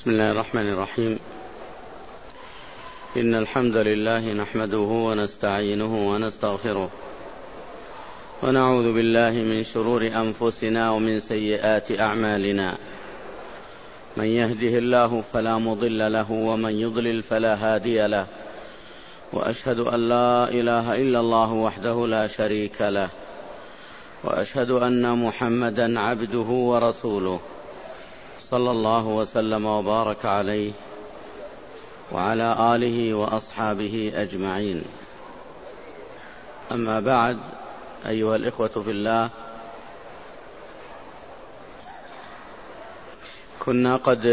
بسم الله الرحمن الرحيم. إن الحمد لله نحمده ونستعينه ونستغفره ونعوذ بالله من شرور أنفسنا ومن سيئات أعمالنا. من يهده الله فلا مضل له ومن يضلل فلا هادي له، وأشهد أن لا إله إلا الله وحده لا شريك له، وأشهد أن محمدا عبده ورسوله صلى الله وسلم وبارك عليه وعلى آله وأصحابه أجمعين. أما بعد، أيها الإخوة في الله، كنا قد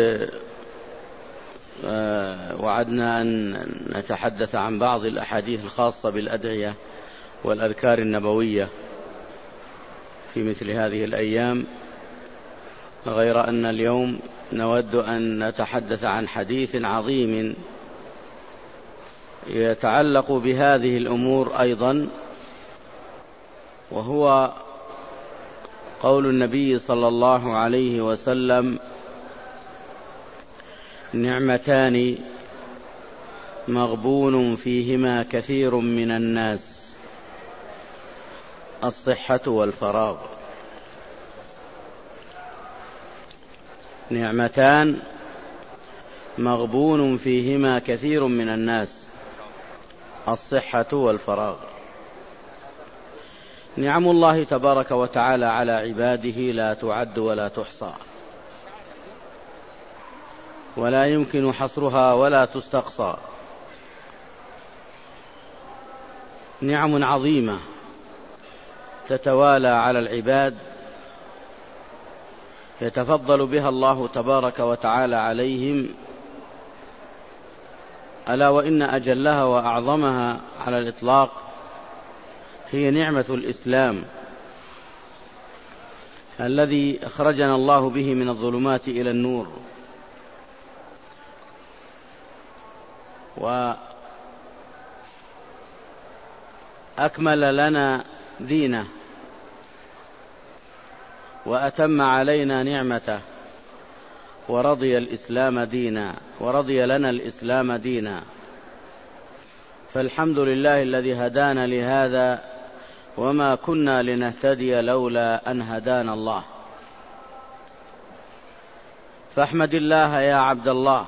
وعدنا أن نتحدث عن بعض الأحاديث الخاصة بالأدعية والأذكار النبوية في مثل هذه الأيام، غير أن اليوم نود أن نتحدث عن حديث عظيم يتعلق بهذه الأمور أيضا، وهو قول النبي صلى الله عليه وسلم: نعمتان مغبون فيهما كثير من الناس، الصحة والفراغ. نعمتان مغبون فيهما كثير من الناس، الصحة والفراغ. نعم الله تبارك وتعالى على عباده لا تعد ولا تحصى، ولا يمكن حصرها ولا تستقصى. نعم عظيمة تتوالى على العباد يتفضل بها الله تبارك وتعالى عليهم، ألا وإن أجلها وأعظمها على الإطلاق هي نعمة الإسلام الذي أخرجنا الله به من الظلمات إلى النور، وأكمل لنا دينه وأتم علينا نعمته، ورضي لنا الإسلام دينا. فالحمد لله الذي هدانا لهذا، وما كنا لنهتدي لولا أن هدانا الله. فاحمد الله يا عبد الله.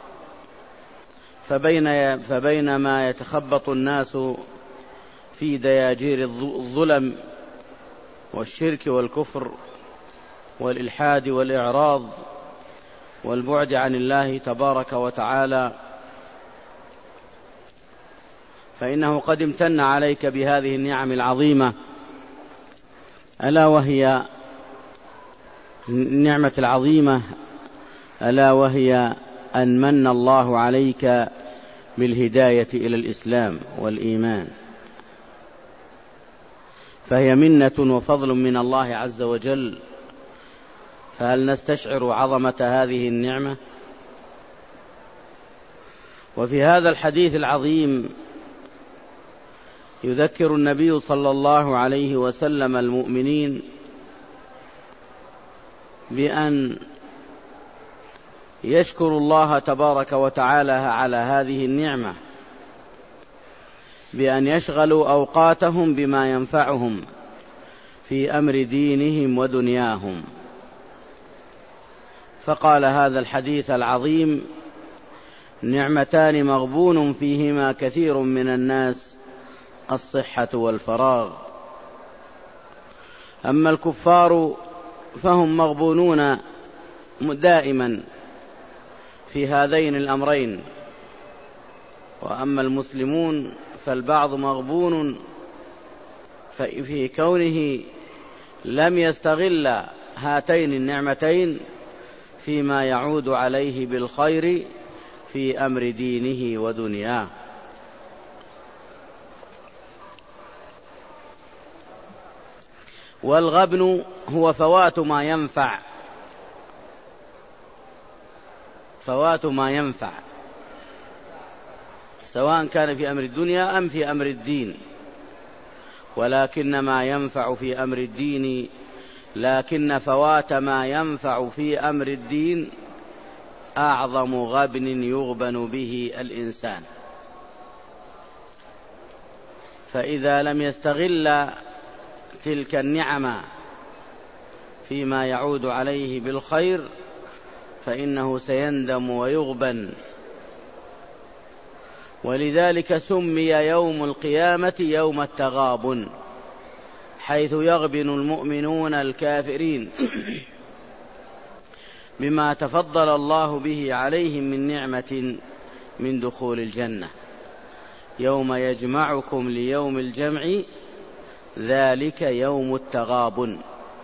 فبينما يتخبط الناس في دياجير الظلم والشرك والكفر والإلحاد والإعراض والبعد عن الله تبارك وتعالى، فإنه قد امتن عليك بهذه النعم العظيمة، ألا وهي النعمة العظيمة، ألا وهي أن من الله عليك بالهداية إلى الإسلام والإيمان، فهي منة وفضل من الله عز وجل. فهل نستشعر عظمة هذه النعمة؟ وفي هذا الحديث العظيم يذكر النبي صلى الله عليه وسلم المؤمنين بأن يشكروا الله تبارك وتعالى على هذه النعمة، بأن يشغلوا أوقاتهم بما ينفعهم في أمر دينهم ودنياهم. فقال هذا الحديث العظيم: نعمتان مغبون فيهما كثير من الناس، الصحة والفراغ. أما الكفار فهم مغبونون دائما في هذين الأمرين، وأما المسلمون فالبعض مغبون في كونه لم يستغل هاتين النعمتين فيما يعود عليه بالخير في أمر دينه ودنياه. والغبن هو فوات ما ينفع، سواء كان في أمر الدنيا أم في أمر الدين. ولكن ما ينفع في أمر الدين، لكن فوات ما ينفع في أمر الدين أعظم غبن يغبن به الإنسان. فإذا لم يستغل تلك النعم فيما يعود عليه بالخير فإنه سيندم ويغبن. ولذلك سمي يوم القيامة يوم التغابن، حيث يغبن المؤمنون الكافرين بما تفضل الله به عليهم من نعمة من دخول الجنة. يوم يجمعكم ليوم الجمع ذلك يوم التغابن.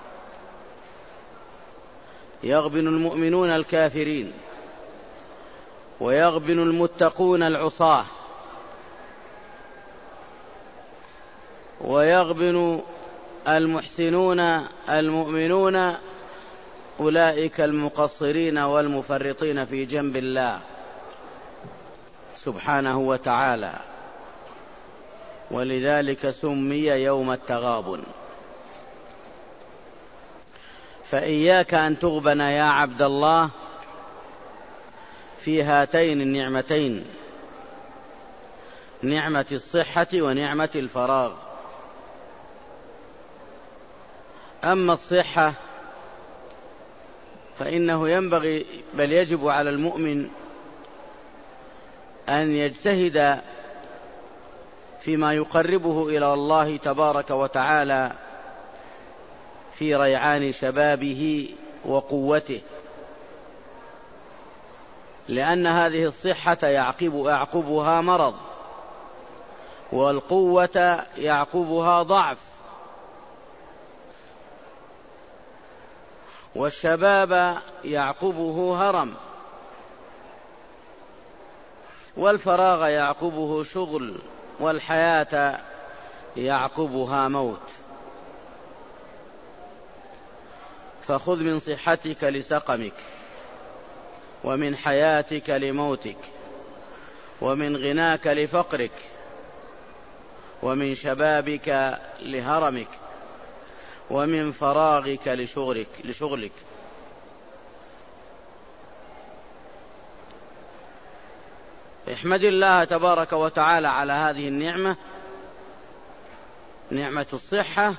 يغبن المؤمنون الكافرين، ويغبن المتقون العصاة، ويغبن المحسنون المؤمنون أولئك المقصرين والمفرطين في جنب الله سبحانه وتعالى. ولذلك سمي يوم التغابن. فإياك أن تغبن يا عبد الله في هاتين النعمتين، نعمة الصحة ونعمة الفراغ. أما الصحة فإنه ينبغي بل يجب على المؤمن أن يجتهد فيما يقربه إلى الله تبارك وتعالى في ريعان شبابه وقوته، لأن هذه الصحة يعقبها مرض، والقوة يعقبها ضعف، والشباب يعقبه هرم، والفراغ يعقبه شغل، والحياة يعقبها موت. فخذ من صحتك لسقمك، ومن حياتك لموتك، ومن غناك لفقرك، ومن شبابك لهرمك، ومن فراغك لشغلك. احمد الله تبارك وتعالى على هذه النعمة، نعمة الصحة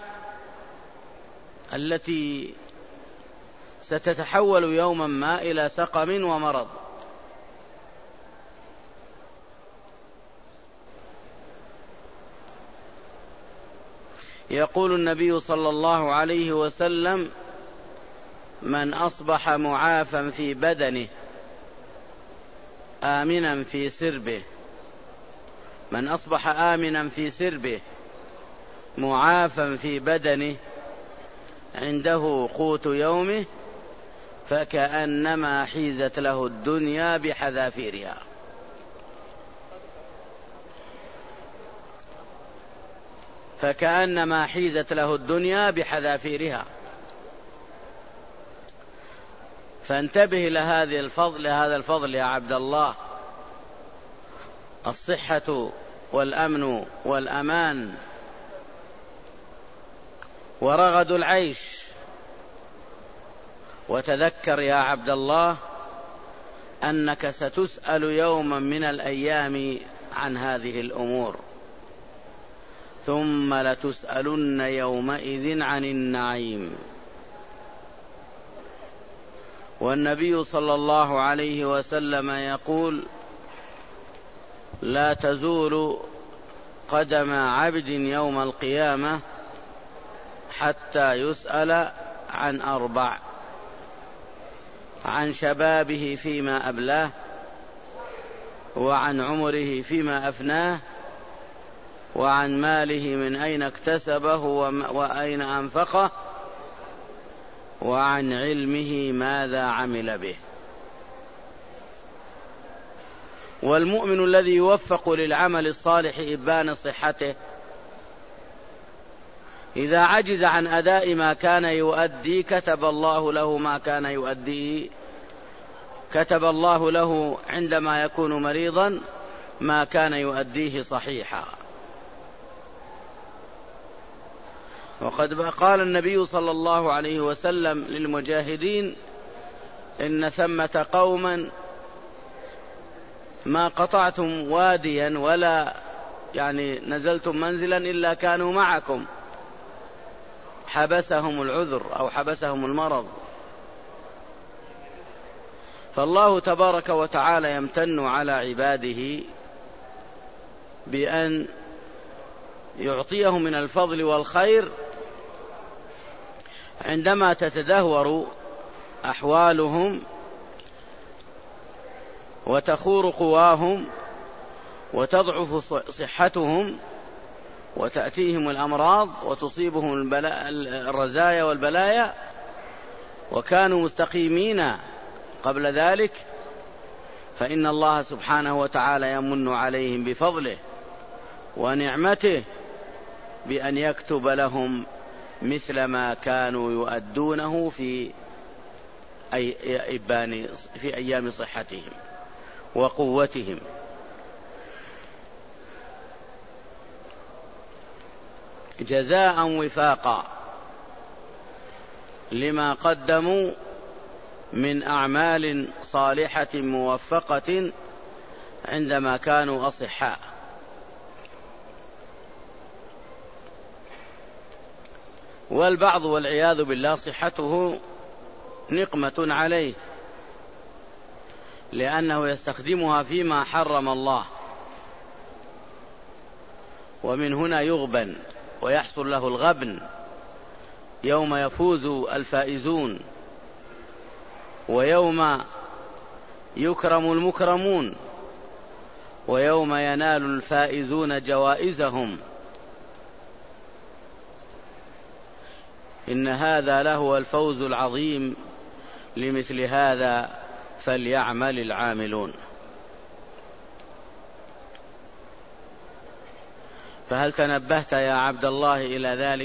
التي ستتحول يوما ما إلى سقم ومرض. يقول النبي صلى الله عليه وسلم: من أصبح معافا في بدنه آمنا في سربه، من أصبح آمنا في سربه معافا في بدنه عنده قوت يومه فكأنما حيزت له الدنيا بحذافيرها. فكأنما حيزت له الدنيا بحذافيرها. فانتبه لهذا الفضل يا عبد الله، الصحة والأمن والأمان ورغد العيش. وتذكر يا عبد الله أنك ستسأل يوما من الأيام عن هذه الأمور، ثم لتسألن يومئذ عن النعيم. والنبي صلى الله عليه وسلم يقول: لا تزول قدم عبد يوم القيامة حتى يسأل عن 4: عن شبابه فيما أبلاه، وعن عمره فيما أفناه، وعن ماله من أين اكتسبه وأين أنفقه، وعن علمه ماذا عمل به. والمؤمن الذي يوفق للعمل الصالح إبان صحته إذا عجز عن أداء ما كان يؤدي كتب الله له ما كان يؤديه، كتب الله له عندما يكون مريضا ما كان يؤديه صحيحا. وقد قال النبي صلى الله عليه وسلم للمجاهدين: إن ثمة قوما ما قطعتم واديا ولا نزلتم منزلا إلا كانوا معكم، حبسهم العذر أو حبسهم المرض. فالله تبارك وتعالى يمتن على عباده بأن يعطيهم من الفضل والخير عندما تتدهور أحوالهم وتخور قواهم وتضعف صحتهم وتأتيهم الأمراض وتصيبهم الرزايا والبلايا، وكانوا مستقيمين قبل ذلك، فإن الله سبحانه وتعالى يمن عليهم بفضله ونعمته بأن يكتب لهم مثل ما كانوا يؤدونه في أيام صحتهم وقوتهم. جزاء وفاقا لما قدموا من أعمال صالحة موفقة عندما كانوا أصحاء. والبعض والعياذ بالله صحته نقمة عليه لأنه يستخدمها فيما حرم الله، ومن هنا يغبن ويحصل له الغبن يوم يفوز الفائزون ويوم يكرم المكرمون ويوم ينال الفائزون جوائزهم. إن هذا لهو الفوز العظيم، لمثل هذا فليعمل العاملون. فهل تنبهت يا عبد الله إلى ذلك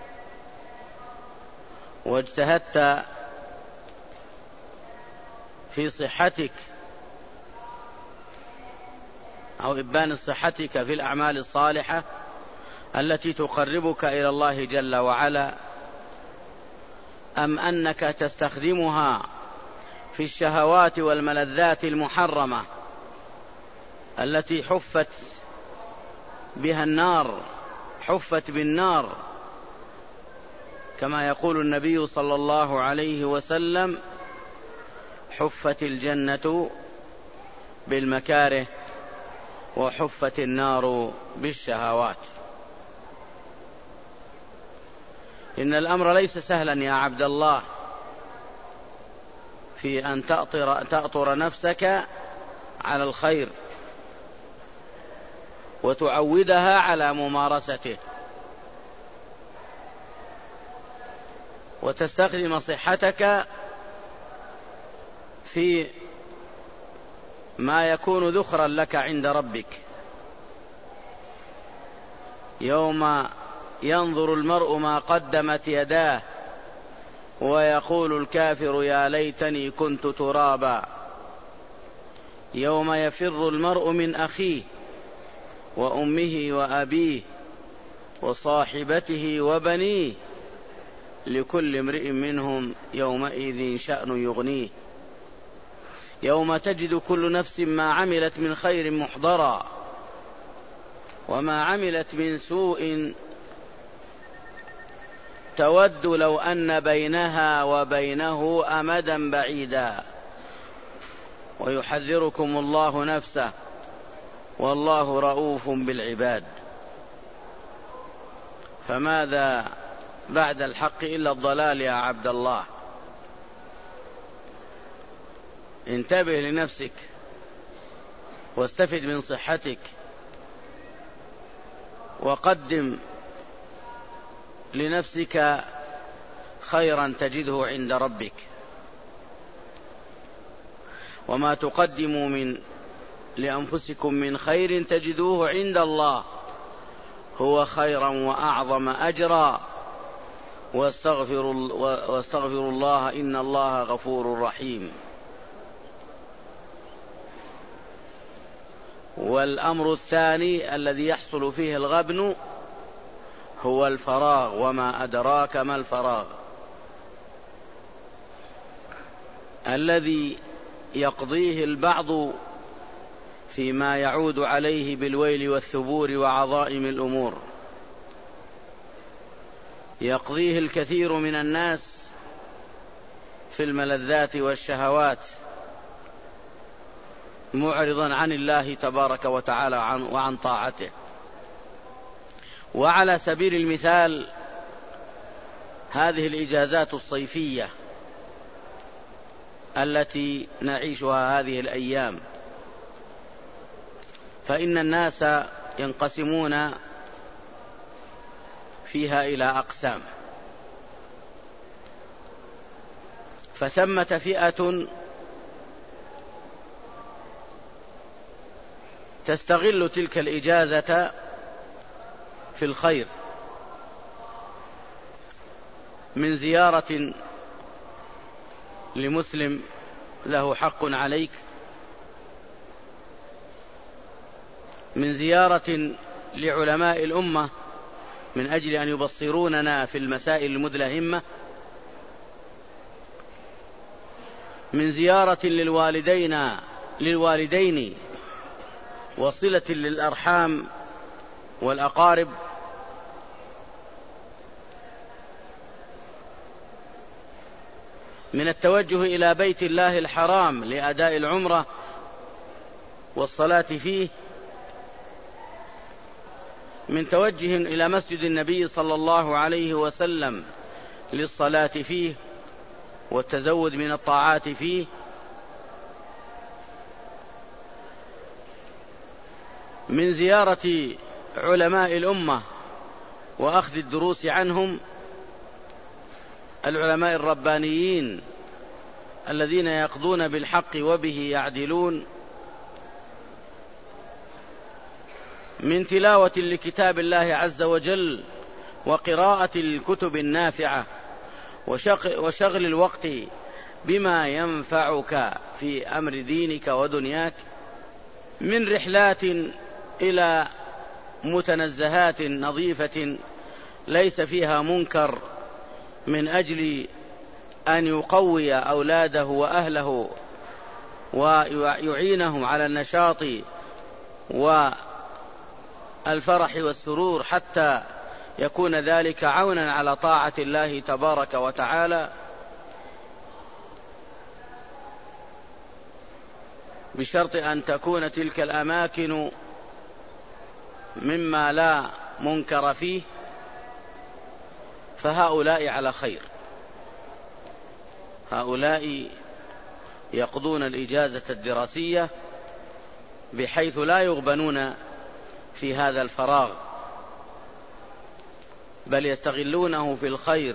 واجتهدت في صحتك أو إبان صحتك في الأعمال الصالحة التي تقربك إلى الله جل وعلا، أم أنك تستخدمها في الشهوات والملذات المحرمة التي حفت بها النار، حفت بالنار، كما يقول النبي صلى الله عليه وسلم: حفت الجنة بالمكاره وحفت النار بالشهوات. إن الأمر ليس سهلا يا عبد الله في أن تأطر نفسك على الخير وتعودها على ممارسته، وتستخدم صحتك في ما يكون ذخرا لك عند ربك. يوم ينظر المرء ما قدمت يداه ويقول الكافر يا ليتني كنت ترابا. يوم يفر المرء من أخيه وأمه وأبيه وصاحبته وبنيه لكل امرئ منهم يومئذ شأن يغنيه. يوم تجد كل نفس ما عملت من خير محضرا وما عملت من سوء تود لو أن بينها وبينه أمدا بعيدا. ويحذركم الله نفسه والله رؤوف بالعباد. فماذا بعد الحق إلا الضلال يا عبد الله؟ انتبه لنفسك واستفد من صحتك وقدم لنفسك خيرا تجده عند ربك. وما تقدموا لأنفسكم من خير تجدوه عند الله هو خيرا وأعظم أجرا واستغفروا الله إن الله غفور رحيم. والأمر الثاني الذي يحصل فيه الغبن هو الفراغ، وما أدراك ما الفراغ، الذي يقضيه البعض فيما يعود عليه بالويل والثبور وعظائم الأمور، يقضيه الكثير من الناس في الملذات والشهوات معرضا عن الله تبارك وتعالى وعن طاعته. وعلى سبيل المثال هذه الإجازات الصيفية التي نعيشها هذه الأيام، فإن الناس ينقسمون فيها إلى أقسام. فثمة فئة تستغل تلك الإجازة في الخير، من زيارة لمسلم له حق عليك، من زيارة لعلماء الأمة من أجل أن يبصروننا في المسائل المدلهمة، من زيارة للوالدين وصلة للأرحام والأقارب، من التوجه إلى بيت الله الحرام لأداء العمرة والصلاة فيه، من توجه إلى مسجد النبي صلى الله عليه وسلم للصلاة فيه والتزود من الطاعات فيه، من زيارة علماء الأمة وأخذ الدروس عنهم، العلماء الربانيين الذين يقضون بالحق وبه يعدلون، من تلاوة لكتاب الله عز وجل وقراءة الكتب النافعة وشغل الوقت بما ينفعك في أمر دينك ودنياك، من رحلات إلى متنزهات نظيفة ليس فيها منكر من أجل أن يقوي أولاده وأهله ويعينهم على النشاط والفرح والسرور حتى يكون ذلك عونا على طاعة الله تبارك وتعالى، بشرط أن تكون تلك الأماكن مما لا منكر فيه، فهؤلاء على خير. هؤلاء يقضون الإجازة الدراسية بحيث لا يغبنون في هذا الفراغ، بل يستغلونه في الخير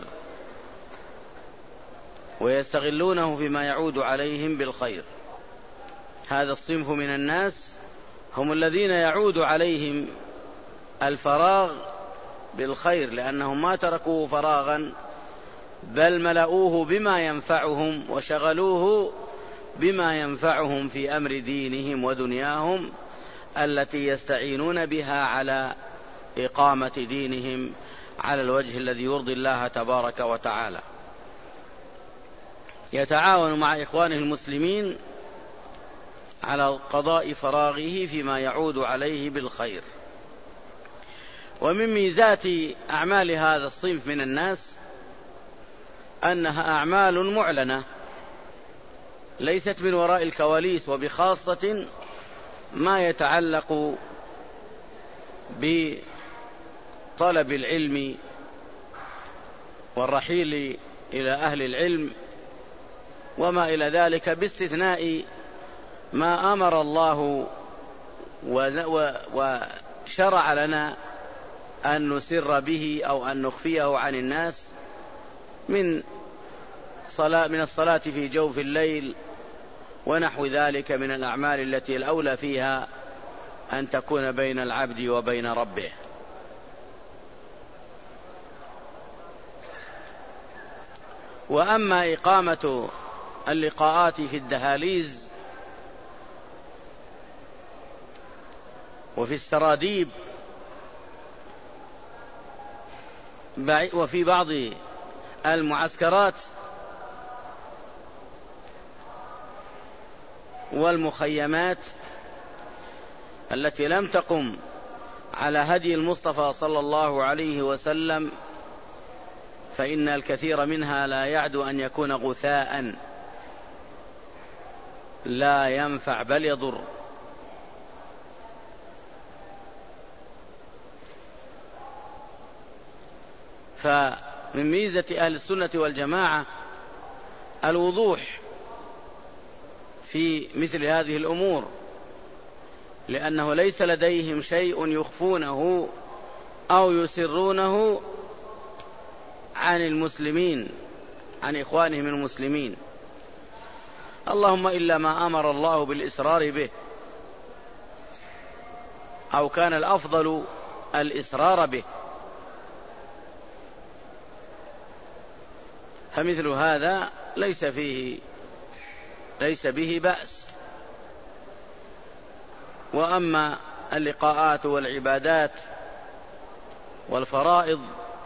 ويستغلونه فيما يعود عليهم بالخير. هذا الصنف من الناس هم الذين يعود عليهم الفراغ بالخير، لأنهم ما تركوه فراغا بل ملؤوه بما ينفعهم وشغلوه بما ينفعهم في أمر دينهم ودنياهم التي يستعينون بها على إقامة دينهم على الوجه الذي يرضي الله تبارك وتعالى. يتعاون مع إخوانه المسلمين على قضاء فراغه فيما يعود عليه بالخير. ومن ميزات أعمال هذا الصنف من الناس أنها أعمال معلنة ليست من وراء الكواليس، وبخاصة ما يتعلق بطلب العلم والرحيل إلى أهل العلم وما إلى ذلك، باستثناء ما أمر الله وشرع لنا أن نسر به أو أن نخفيه عن الناس من الصلاة في جوف الليل ونحو ذلك من الأعمال التي الأولى فيها أن تكون بين العبد وبين ربه. وأما إقامة اللقاءات في الدهاليز وفي السراديب وفي بعض المعسكرات والمخيمات، التي لم تقم على هدي المصطفى صلى الله عليه وسلم فإن الكثير منها لا يعدو أن يكون غثاء لا ينفع بل يضر. فمن ميزة أهل السنة والجماعة الوضوح في مثل هذه الأمور، لأنه ليس لديهم شيء يخفونه أو يسرونه عن المسلمين، عن إخوانهم المسلمين، اللهم إلا ما أمر الله بالإسرار به، أو كان الأفضل الإسرار به، فمثل هذا ليس به بأس. وأما اللقاءات والعبادات والفرائض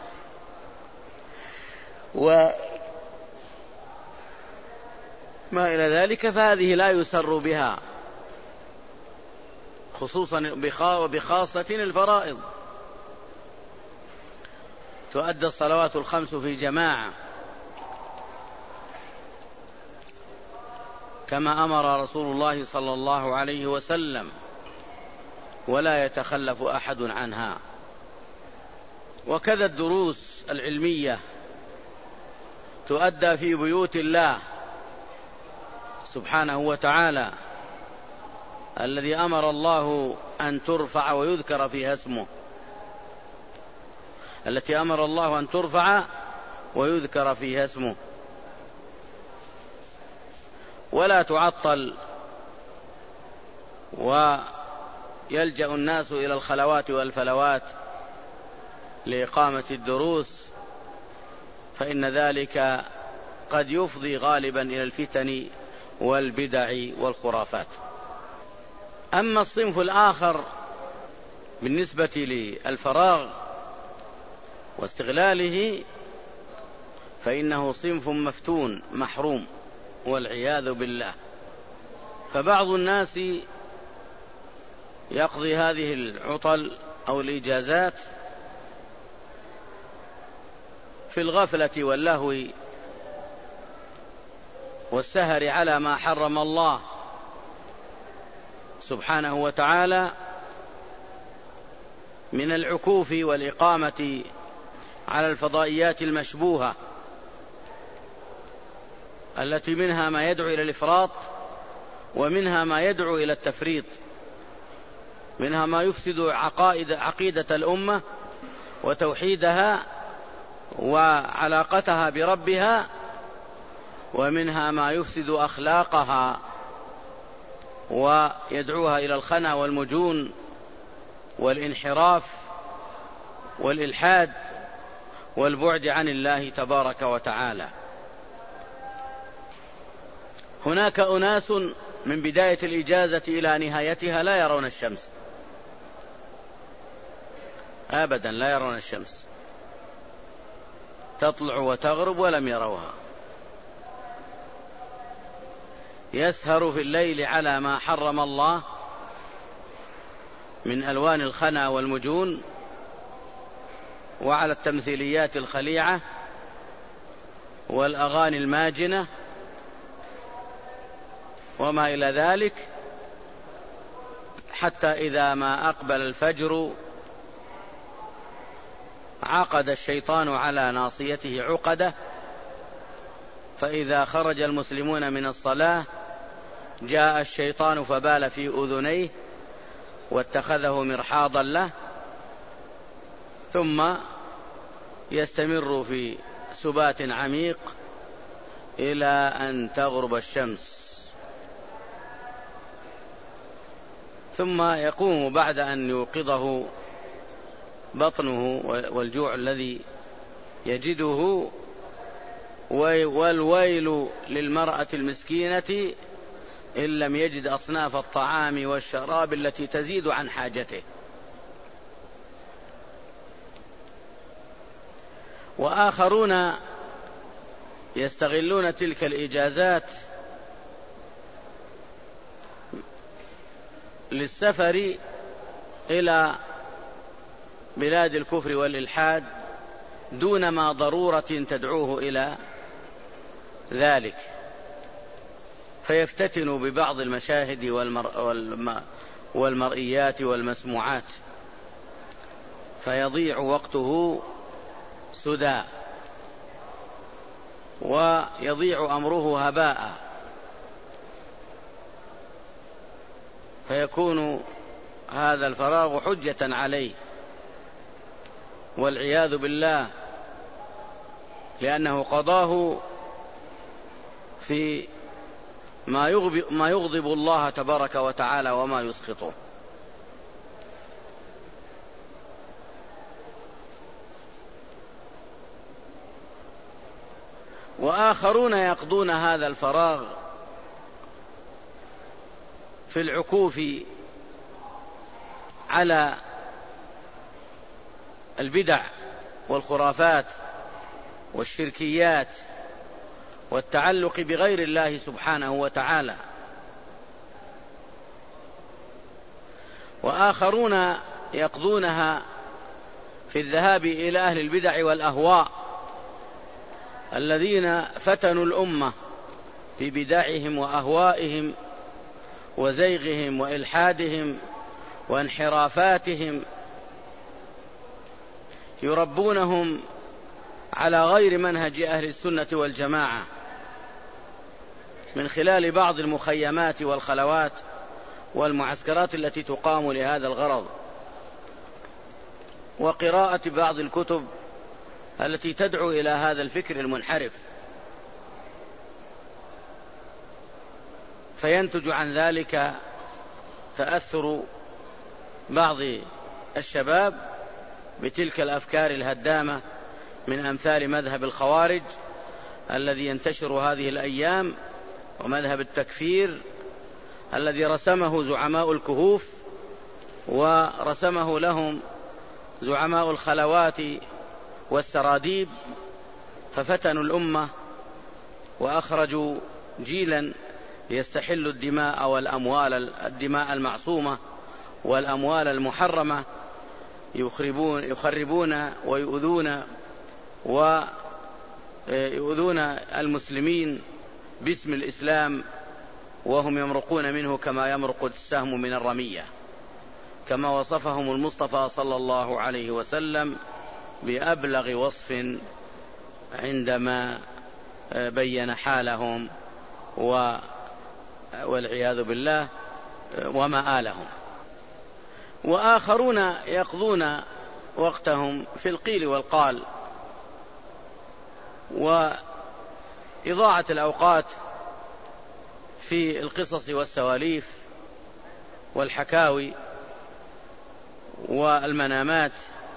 وما إلى ذلك فهذه لا يسر بها، خصوصا وبخاصة الفرائض. تؤدى الصلوات الخمس في جماعة كما أمر رسول الله صلى الله عليه وسلم، ولا يتخلف أحد عنها. وكذا الدروس العلمية تؤدى في بيوت الله سبحانه وتعالى الذي أمر الله أن ترفع ويذكر فيها اسمه، التي أمر الله أن ترفع ويذكر فيها اسمه، ولا تعطل ويلجأ الناس إلى الخلوات والفلوات لإقامة الدروس، فإن ذلك قد يفضي غالبا إلى الفتن والبدع والخرافات. أما الصنف الآخر بالنسبة للفراغ واستغلاله فإنه صنف مفتون محروم والعياذ بالله. فبعض الناس يقضي هذه العطل أو الإجازات في الغفلة واللهو والسهر على ما حرم الله سبحانه وتعالى من العكوف والإقامة على الفضائيات المشبوهة التي منها ما يدعو إلى الإفراط ومنها ما يدعو إلى التفريط، منها ما يفسد عقيدة الأمة وتوحيدها وعلاقتها بربها، ومنها ما يفسد أخلاقها ويدعوها إلى الخنا والمجون والانحراف والإلحاد والبعد عن الله تبارك وتعالى. هناك أناس من بداية الإجازة إلى نهايتها لا يرون الشمس أبدا، لا يرون الشمس، تطلع وتغرب ولم يروها. يسهر في الليل على ما حرم الله من ألوان الخنا والمجون وعلى التمثيليات الخليعة والأغاني الماجنة وما إلى ذلك، حتى إذا ما أقبل الفجر عقد الشيطان على ناصيته عقدة، فإذا خرج المسلمون من الصلاة جاء الشيطان فبال في أذنيه واتخذه مرحاضا له، ثم يستمر في سبات عميق إلى أن تغرب الشمس، ثم يقوم بعد أن يوقظه بطنه والجوع الذي يجده، والويل للمرأة المسكينة إن لم يجد أصناف الطعام والشراب التي تزيد عن حاجته. وآخرون يستغلون تلك الإجازات للسفر إلى بلاد الكفر والإلحاد دون ما ضرورة تدعوه إلى ذلك، فيفتتن ببعض المشاهد والمرئيات والمسموعات، فيضيع وقته سدى ويضيع أمره هباء، فيكون هذا الفراغ حجة عليه والعياذ بالله، لأنه قضاه في ما يغضب الله تبارك وتعالى وما يسخطه. وآخرون يقضون هذا الفراغ في العكوف على البدع والخرافات والشركيات والتعلق بغير الله سبحانه وتعالى، وآخرون يقضونها في الذهاب إلى أهل البدع والأهواء الذين فتنوا الأمة ببدعهم وأهوائهم وزيغهم وإلحادهم وانحرافاتهم، يربونهم على غير منهج أهل السنة والجماعة من خلال بعض المخيمات والخلوات والمعسكرات التي تقام لهذا الغرض، وقراءة بعض الكتب التي تدعو إلى هذا الفكر المنحرف، فينتج عن ذلك تأثر بعض الشباب بتلك الأفكار الهدامة من أمثال مذهب الخوارج الذي ينتشر هذه الأيام، ومذهب التكفير الذي رسمه زعماء الكهوف ورسمه لهم زعماء الخلوات والسراديب، ففتنوا الأمة وأخرجوا جيلا يستحل الدماء والأموال، الدماء المعصومة والأموال المحرمة، يخربون ويؤذون المسلمين باسم الإسلام، وهم يمرقون منه كما يمرق السهم من الرمية، كما وصفهم المصطفى صلى الله عليه وسلم بأبلغ وصف عندما بين حالهم والعياذ بالله ومآلهم. وآخرون يقضون وقتهم في القيل والقال وإضاعة الأوقات في القصص والسواليف والحكاوي والمنامات،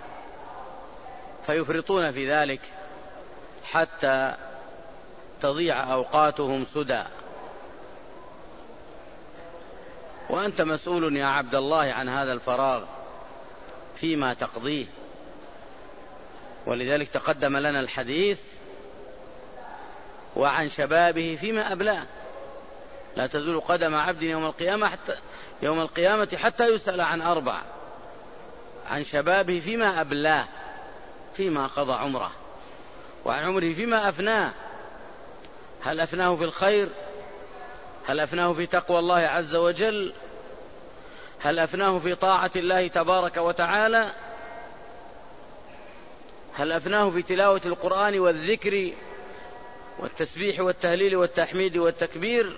فيفرطون في ذلك حتى تضيع أوقاتهم سدى. وأنت مسؤول يا عبد الله عن هذا الفراغ فيما تقضيه، ولذلك تقدم لنا الحديث وعن شبابه فيما أبلاه، لا تزول قدم عبد يوم القيامة حتى يسأل عن 4: عن شبابه فيما أبلاه، فيما قضى عمره، وعن عمره فيما أفناه، هل أفناه في الخير؟ هل أفناه في تقوى الله عز وجل؟ هل أفناه في طاعة الله تبارك وتعالى؟ هل أفناه في تلاوة القرآن والذكر والتسبيح والتهليل والتحميد والتكبير؟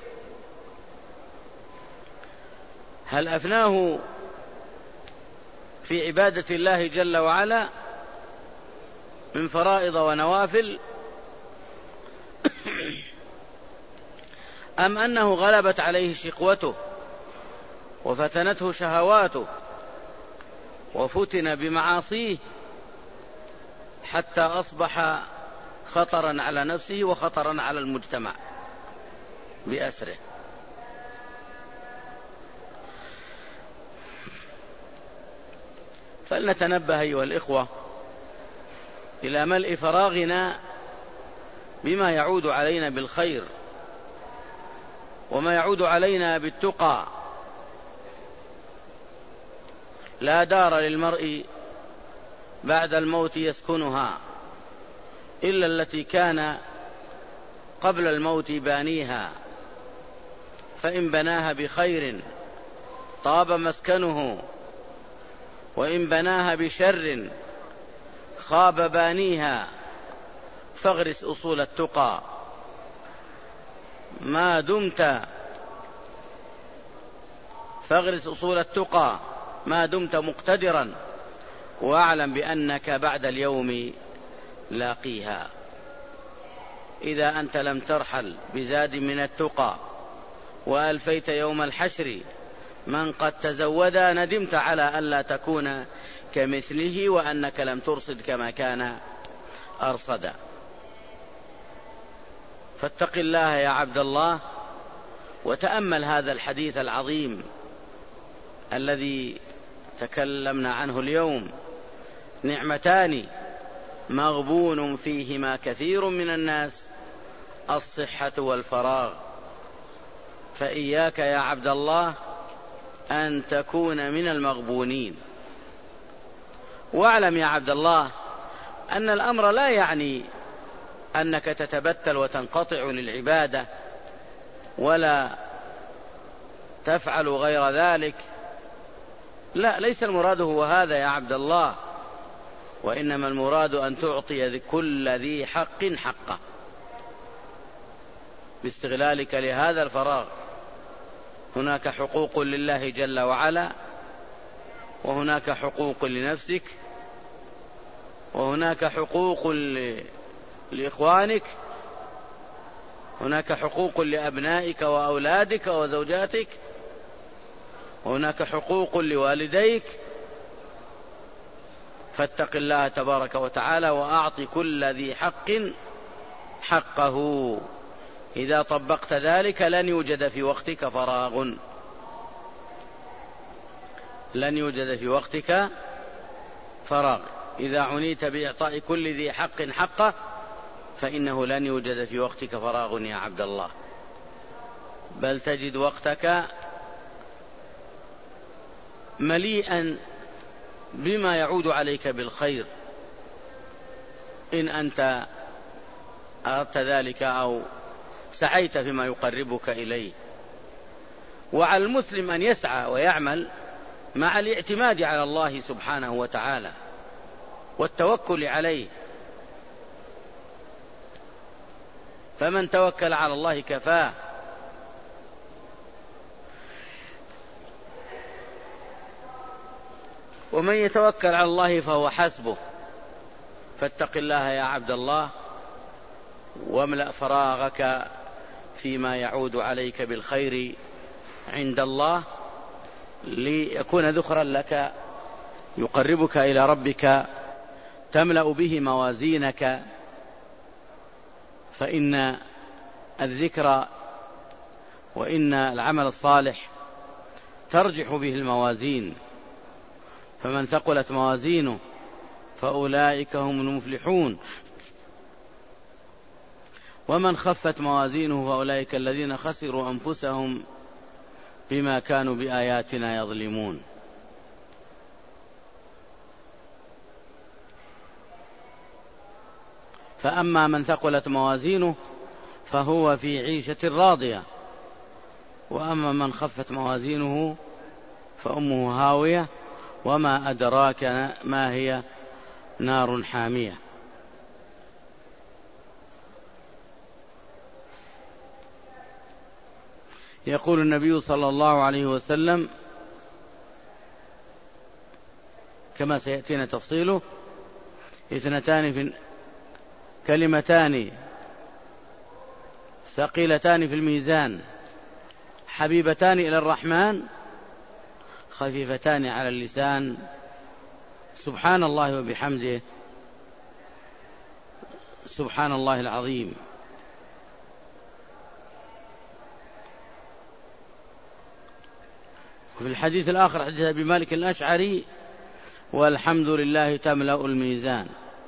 هل أفناه في عبادة الله جل وعلا من فرائض ونوافل؟ أم أنه غلبت عليه شقوته وفتنته شهواته وفتن بمعاصيه حتى أصبح خطرا على نفسه وخطرا على المجتمع بأسره؟ فلنتنبه أيها الإخوة إلى ملء فراغنا بما يعود علينا بالخير وما يعود علينا بالتقى، لا دار للمرء بعد الموت يسكنها إلا التي كان قبل الموت بانيها، فإن بناها بخير طاب مسكنه، وإن بناها بشر خاب بانيها. فاغرس أصول التقى ما دمت مقتدرا، واعلم بأنك بعد اليوم لاقيها. إذا أنت لم ترحل بزاد من التقى وألفيت يوم الحشر من قد تزودا، ندمت على ألا تكون كمثله، وأنك لم ترصد كما كان أرصدا. فاتق الله يا عبد الله، وتأمل هذا الحديث العظيم الذي تكلمنا عنه اليوم. نعمتان مغبون فيهما كثير من الناس، الصحة والفراغ. فإياك يا عبد الله أن تكون من المغبونين. واعلم يا عبد الله أن الأمر لا يعني أنك تتبتل وتنقطع للعبادة ولا تفعل غير ذلك، لا، ليس المراد هو هذا يا عبد الله، وإنما المراد أن تعطي كل ذي حق حقه باستغلالك لهذا الفراغ. هناك حقوق لله جل وعلا، وهناك حقوق لنفسك، وهناك حقوق لإخوانك، هناك حقوق لأبنائك وأولادك وزوجاتك، وهناك حقوق لوالديك. فاتق الله تبارك وتعالى وأعط كل ذي حق حقه. إذا طبقت ذلك لن يوجد في وقتك فراغ، لن يوجد في وقتك فراغ. إذا عنيت بإعطاء كل ذي حق حقه فإنه لن يوجد في وقتك فراغ يا عبد الله، بل تجد وقتك مليئا بما يعود عليك بالخير إن أنت أردت ذلك أو سعيت فيما يقربك إليه. وعلى المسلم أن يسعى ويعمل مع الاعتماد على الله سبحانه وتعالى والتوكل عليه، فمن توكل على الله كفاه. ومن يتوكل على الله فهو حسبه. فاتق الله يا عبد الله، واملأ فراغك فيما يعود عليك بالخير عند الله، ليكون ذخرا لك يقربك إلى ربك، تملأ به موازينك. فإن الذكر وإن العمل الصالح ترجح به الموازين، فمن ثقلت موازينه فأولئك هم المفلحون، ومن خفت موازينه فأولئك الذين خسروا أنفسهم بما كانوا بآياتنا يظلمون. فأما من ثقلت موازينه فهو في عيشة راضية، وأما من خفت موازينه فأمه هاوية، وما أدراك ما هي، نار حامية. يقول النبي صلى الله عليه وسلم كما سيأتينا تفصيله: كلمتان ثقيلتان في الميزان حبيبتان إلى الرحمن خفيفتان على اللسان، سبحان الله وبحمده، سبحان الله العظيم. وفي الحديث الآخر حديث أبي مالك الأشعري: والحمد لله تملأ الميزان.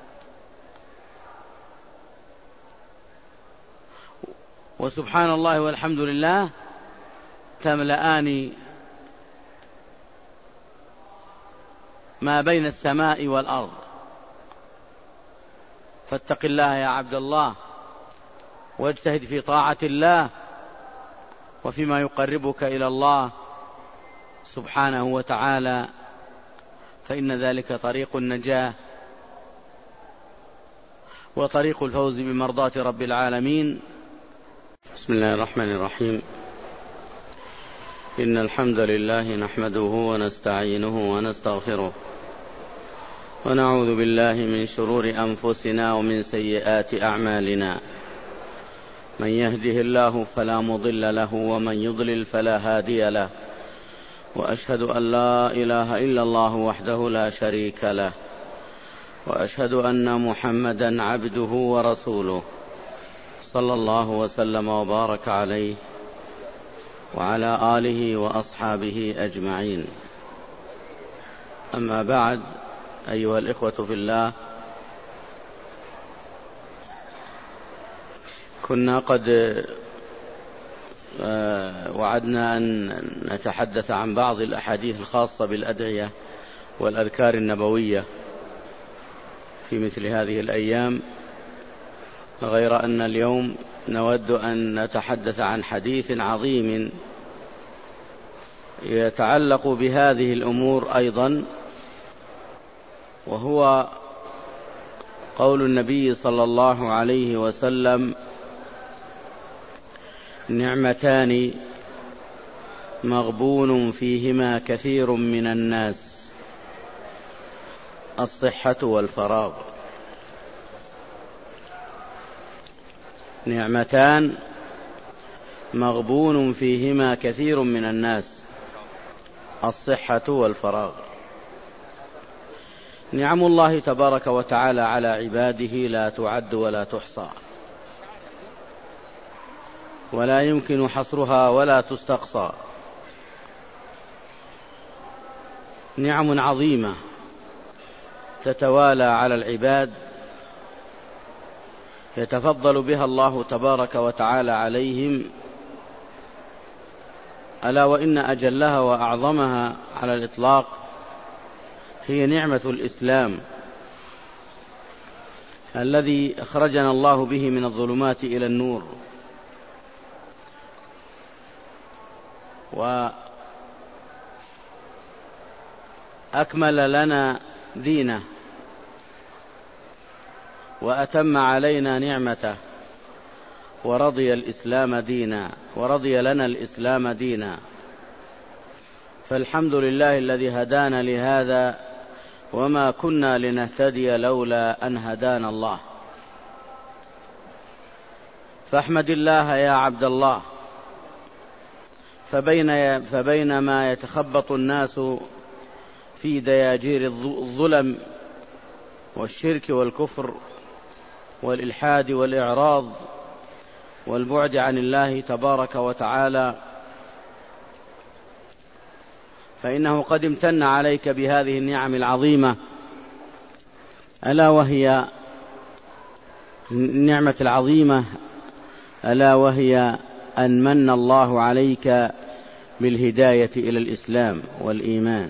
وسبحان الله والحمد لله تملأان ما بين السماء والأرض. فاتق الله يا عبد الله، واجتهد في طاعة الله وفيما يقربك إلى الله سبحانه وتعالى، فإن ذلك طريق النجاة وطريق الفوز بمرضاة رب العالمين. بسم الله الرحمن الرحيم. إن الحمد لله نحمده ونستعينه ونستغفره، ونعوذ بالله من شرور أنفسنا ومن سيئات أعمالنا. من يهده الله فلا مضل له، ومن يضلل فلا هادي له، وأشهد أن لا إله إلا الله وحده لا شريك له، وأشهد أن محمدا عبده ورسوله، صلى الله وسلم وبارك عليه وعلى آله وأصحابه أجمعين. أما بعد، أيها الإخوة في الله، كنا قد وعدنا أن نتحدث عن بعض الأحاديث الخاصة بالأدعية والأذكار النبوية في مثل هذه الأيام، غير أن اليوم نود أن نتحدث عن حديث عظيم يتعلق بهذه الأمور أيضا، وهو قول النبي صلى الله عليه وسلم: نعمتان مغبون فيهما كثير من الناس، الصحة والفراغ. نعمتان مغبون فيهما كثير من الناس، الصحة والفراغ. نعم الله تبارك وتعالى على عباده لا تعد ولا تحصى، ولا يمكن حصرها ولا تستقصى. نعم عظيمة تتوالى على العباد، يتفضل بها الله تبارك وتعالى عليهم، ألا وإن أجلها وأعظمها على الإطلاق هي نعمة الإسلام الذي أخرجنا الله به من الظلمات إلى النور، وأكمل لنا دينه، وأتم علينا نعمته، ورضي الإسلام دينا، ورضي لنا الإسلام دينا. فالحمد لله الذي هدانا لهذا، وما كنا لنهتدي لولا أن هدانا الله. فاحمد الله يا عبد الله. فبينما يتخبط الناس في دياجير الظلم والشرك والكفر والإلحاد والإعراض والبعد عن الله تبارك وتعالى، فإنه قد امتن عليك بهذه النعم العظيمة، ألا وهي النعمة العظيمة، ألا وهي أن من الله عليك بالهداية إلى الإسلام والإيمان،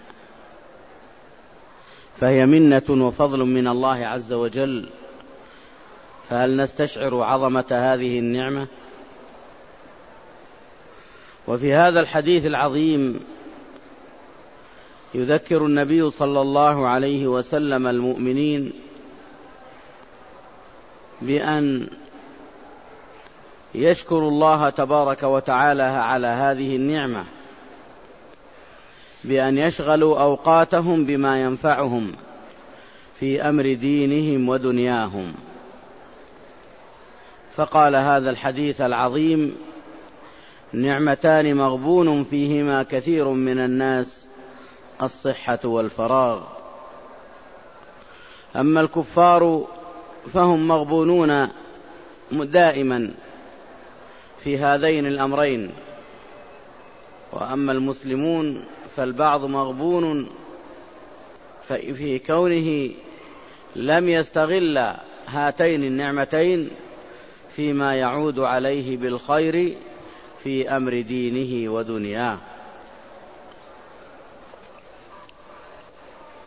فهي منة وفضل من الله عز وجل. فهل نستشعر عظمة هذه النعمة؟ وفي هذا الحديث العظيم يذكر النبي صلى الله عليه وسلم المؤمنين بأن يشكروا الله تبارك وتعالى على هذه النعمة، بأن يشغلوا أوقاتهم بما ينفعهم في أمر دينهم ودنياهم. فقال هذا الحديث العظيم: نعمتان مغبون فيهما كثير من الناس، الصحة والفراغ. أما الكفار فهم مغبونون دائما في هذين الأمرين، وأما المسلمون فالبعض مغبون في كونه لم يستغل هاتين النعمتين فيما يعود عليه بالخير في أمر دينه ودنياه.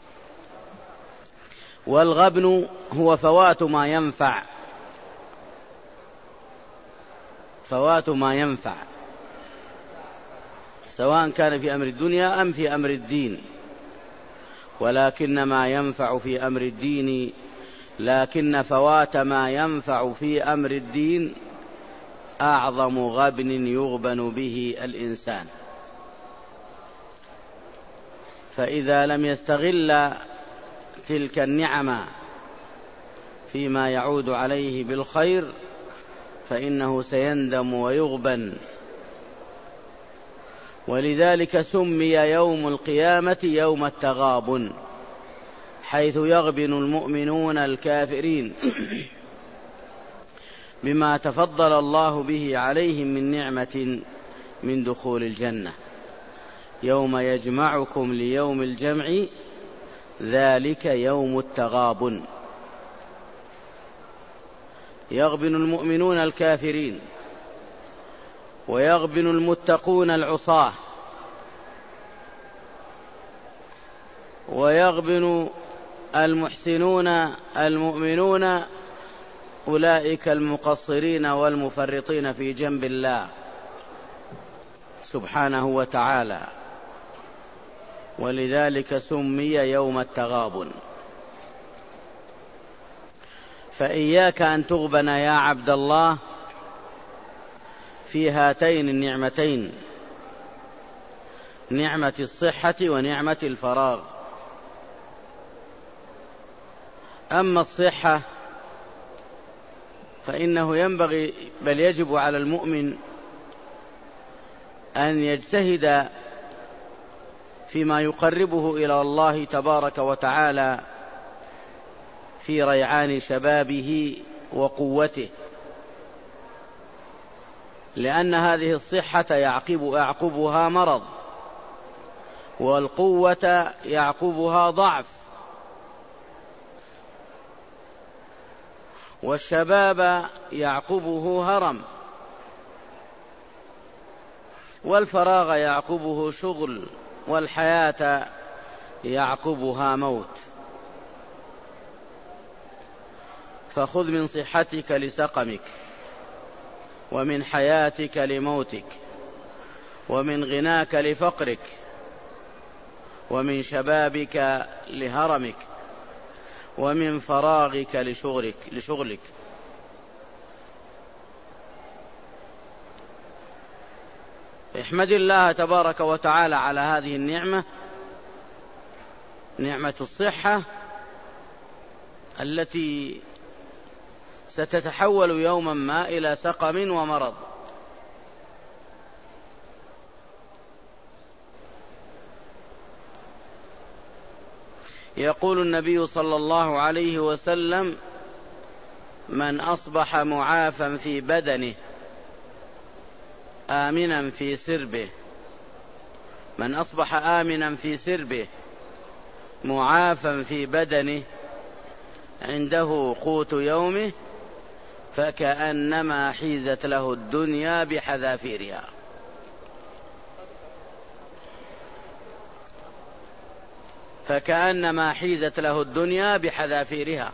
والغبن هو فوات ما ينفع سواء كان في أمر الدنيا أم في أمر الدين، ولكن ما ينفع في أمر الدين، لكن فوات ما ينفع في أمر الدين أعظم غبن يغبن به الإنسان. فإذا لم يستغل تلك النعمة فيما يعود عليه بالخير فإنه سيندم ويغبن. ولذلك سمي يوم القيامة يوم التغابن، حيث يغبن المؤمنون الكافرين بما تفضل الله به عليهم من نعمة من دخول الجنة. يوم يجمعكم ليوم الجمع ذلك يوم التغابن. يغبن المؤمنون الكافرين، ويغبن المتقون العصاة، ويغبن المحسنون المؤمنون، أولئك المقصرين والمفرطين في جنب الله سبحانه وتعالى. ولذلك سمي يوم التغابن. فإياك أن تغبن يا عبد الله في هاتين النعمتين، نعمة الصحة ونعمة الفراغ. أما الصحة فإنه ينبغي بل يجب على المؤمن أن يجتهد فيما يقربه إلى الله تبارك وتعالى في ريعان شبابه وقوته، لأن هذه الصحة يعقبها مرض، والقوة يعقبها ضعف، والشباب يعقبه هرم، والفراغ يعقبه شغل، والحياة يعقبها موت. فخذ من صحتك لسقمك، ومن حياتك لموتك، ومن غناك لفقرك، ومن شبابك لهرمك، ومن فراغك لشغلك. احمد الله تبارك وتعالى على هذه النعمة، نعمة الصحة التي ستتحول يوما ما إلى سقم ومرض. يقول النبي صلى الله عليه وسلم: من أصبح معافا في بدنه آمنا في سربه، من أصبح آمنا في سربه معافا في بدنه عنده قوت يومه فكأنما حيزت له الدنيا بحذافيرها. فكأنما حيزت له الدنيا بحذافيرها.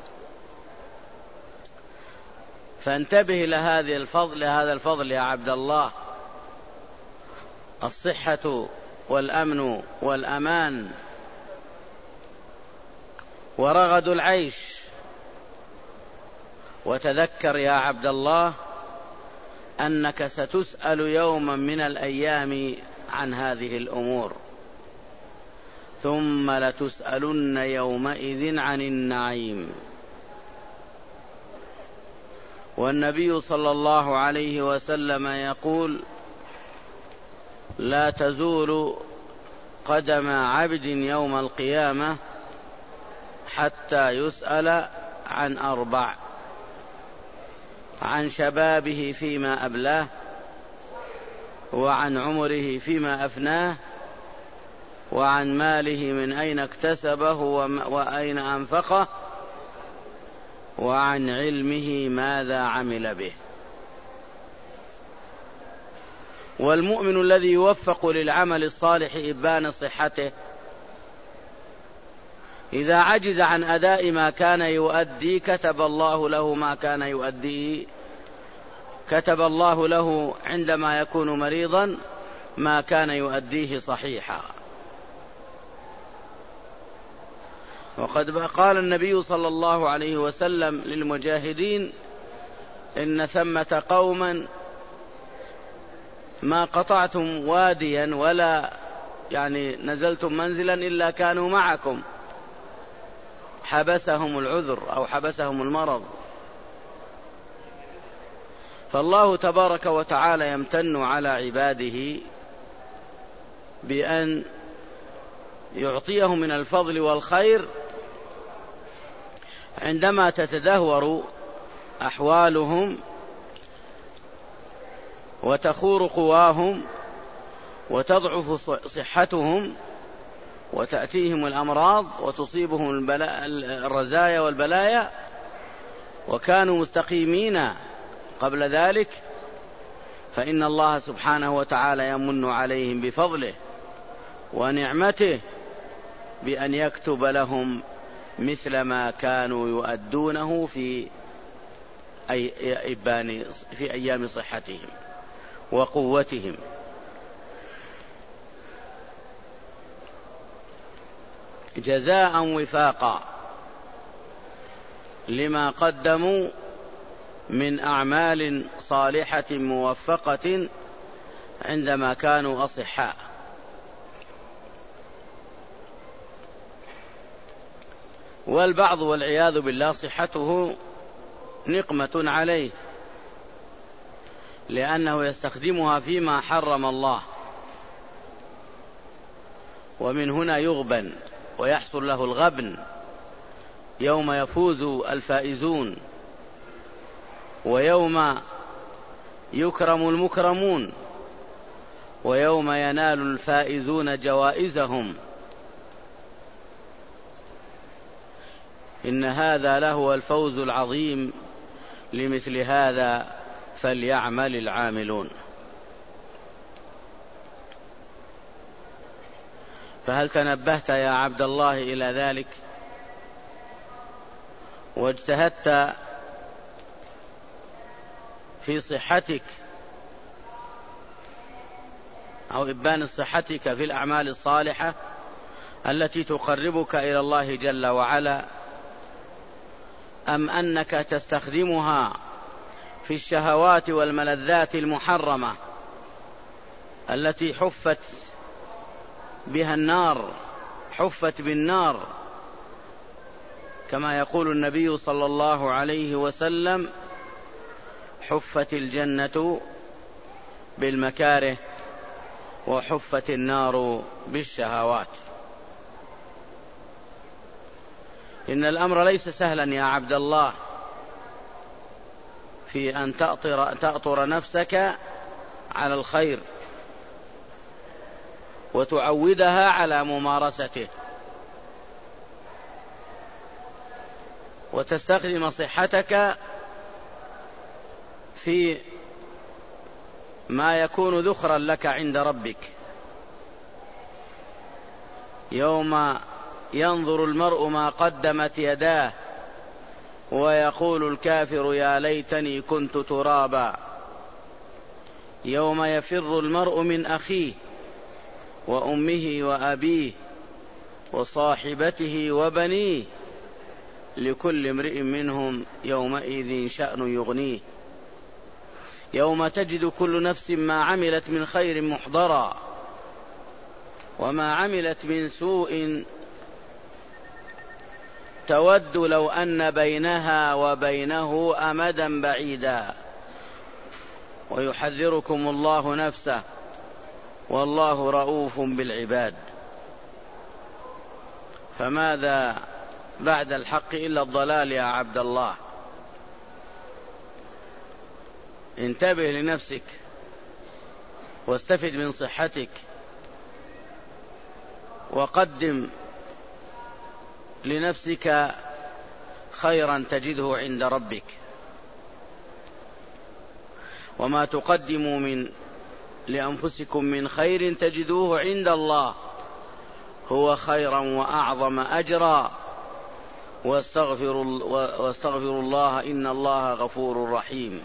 فانتبه لهذا الفضل يا عبد الله، الصحة والأمن والأمان ورغد العيش. وتذكر يا عبد الله أنك ستسأل يوما من الأيام عن هذه الأمور، ثم لتسألن يومئذ عن النعيم. والنبي صلى الله عليه وسلم يقول: لا تزول قدم عبد يوم القيامة حتى يسأل عن 4: عن شبابه فيما أبلاه، وعن عمره فيما أفناه، وعن ماله من أين اكتسبه وأين أنفقه، وعن علمه ماذا عمل به. والمؤمن الذي يوفق للعمل الصالح إبان صحته إذا عجز عن أداء ما كان يؤدي كتب الله له ما كان يؤديه، كتب الله له عندما يكون مريضا ما كان يؤديه صحيحا. وقد قال النبي صلى الله عليه وسلم للمجاهدين: إن ثمة قوما ما قطعتم واديا ولا نزلتم منزلا إلا كانوا معكم، حبسهم العذر أو حبسهم المرض. فالله تبارك وتعالى يمتن على عباده بأن يعطيهم من الفضل والخير عندما تتدهور أحوالهم وتخور قواهم وتضعف صحتهم وتأتيهم الأمراض وتصيبهم الرزايا والبلايا، وكانوا مستقيمين قبل ذلك، فإن الله سبحانه وتعالى يمن عليهم بفضله ونعمته بأن يكتب لهم مثل ما كانوا يؤدونه في أيام صحتهم وقوتهم. جزاء وفاقا لما قدموا من أعمال صالحة موفقة عندما كانوا أصحاء. والبعض والعياذ بالله صحته نقمة عليه، لأنه يستخدمها فيما حرم الله، ومن هنا يغبن ويحصل له الغبن يوم يفوز الفائزون ويوم يكرم المكرمون ويوم ينال الفائزون جوائزهم. إن هذا لهو الفوز العظيم، لمثل هذا فليعمل العاملون. فهل تنبهت يا عبد الله إلى ذلك واجتهدت في صحتك أو إبان صحتك في الأعمال الصالحة التي تقربك إلى الله جل وعلا، أم أنك تستخدمها في الشهوات والملذات المحرمة التي حفت بها النار، حفت بالنار، كما يقول النبي صلى الله عليه وسلم: حفت الجنة بالمكاره وحفت النار بالشهوات. إن الأمر ليس سهلا يا عبد الله في أن تأطر نفسك على الخير وتعودها على ممارسته، وتستخدم صحتك في ما يكون ذخرا لك عند ربك. يوم ينظر المرء ما قدمت يداه ويقول الكافر يا ليتني كنت ترابا. يوم يفر المرء من أخيه وأمه وأبيه وصاحبته وبنيه، لكل امرئ منهم يومئذ شأن يغنيه. يوم تجد كل نفس ما عملت من خير محضرا وما عملت من سوء تود لو أن بينها وبينه أمدا بعيدا، ويحذركم الله نفسه والله رؤوف بالعباد. فماذا بعد الحق إلا الضلال يا عبد الله؟ انتبه لنفسك واستفد من صحتك، وقدم لنفسك خيرا تجده عند ربك. وما تقدموا لأنفسكم من خير تجدوه عند الله هو خيرا وأعظم أجرا، واستغفروا الله إن الله غفور رحيم.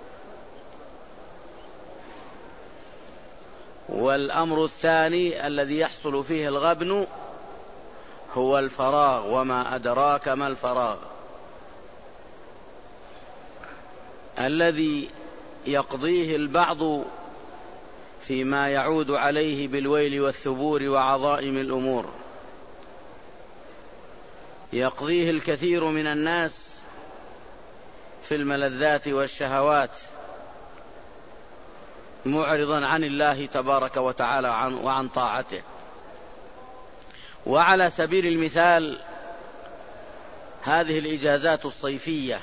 والأمر الثاني الذي يحصل فيه الغبن هو الفراغ، وما أدراك ما الفراغ، الذي يقضيه البعض فيما يعود عليه بالويل والثبور وعظائم الأمور. يقضيه الكثير من الناس في الملذات والشهوات، معرضا عن الله تبارك وتعالى وعن طاعته. وعلى سبيل المثال هذه الإجازات الصيفية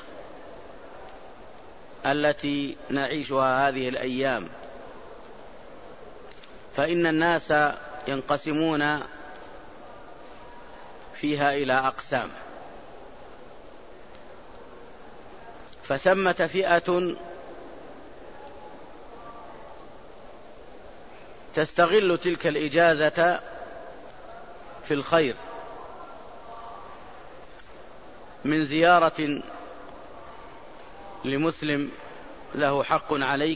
التي نعيشها هذه الأيام، فإن الناس ينقسمون فيها إلى أقسام. فثمة فئة تستغل تلك الإجازة في الخير، من زيارة لمسلم له حق عليك،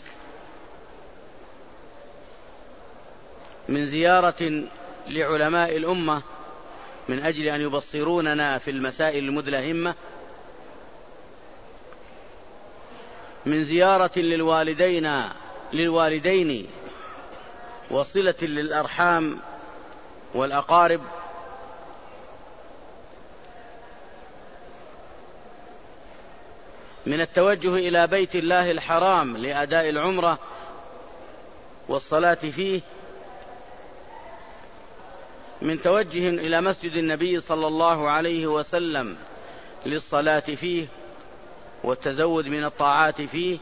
من زيارة لعلماء الأمة من أجل أن يبصروننا في المسائل المدلهمة، من زيارة للوالدين وصلة للأرحام والأقارب، من التوجه إلى بيت الله الحرام لأداء العمرة والصلاة فيه، من توجه إلى مسجد النبي صلى الله عليه وسلم للصلاة فيه والتزود من الطاعات فيه،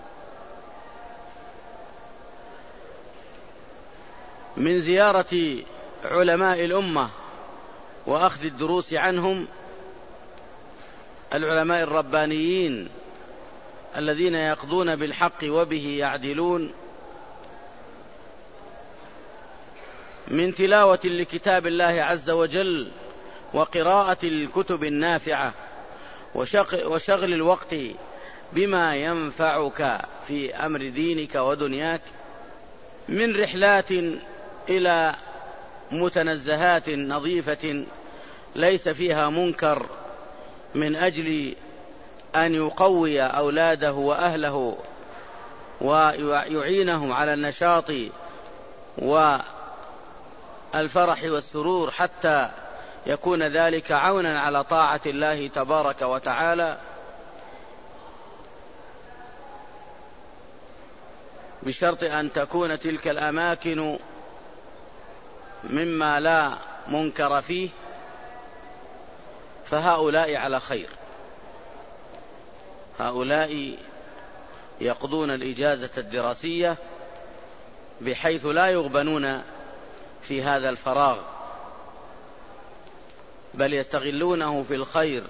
من زيارة علماء الأمة وأخذ الدروس عنهم، العلماء الربانيين الذين يقضون بالحق وبه يعدلون، من تلاوة لكتاب الله عز وجل وقراءة الكتب النافعة وشغل الوقت بما ينفعك في أمر دينك ودنياك، من رحلات إلى متنزهات نظيفة ليس فيها منكر، من أجل أن يقوي أولاده وأهله ويعينهم على النشاط والفرح والسرور، حتى يكون ذلك عونا على طاعة الله تبارك وتعالى، بشرط أن تكون تلك الأماكن مما لا منكر فيه، فهؤلاء على خير. هؤلاء يقضون الإجازة الدراسية بحيث لا يغبنون في هذا الفراغ، بل يستغلونه في الخير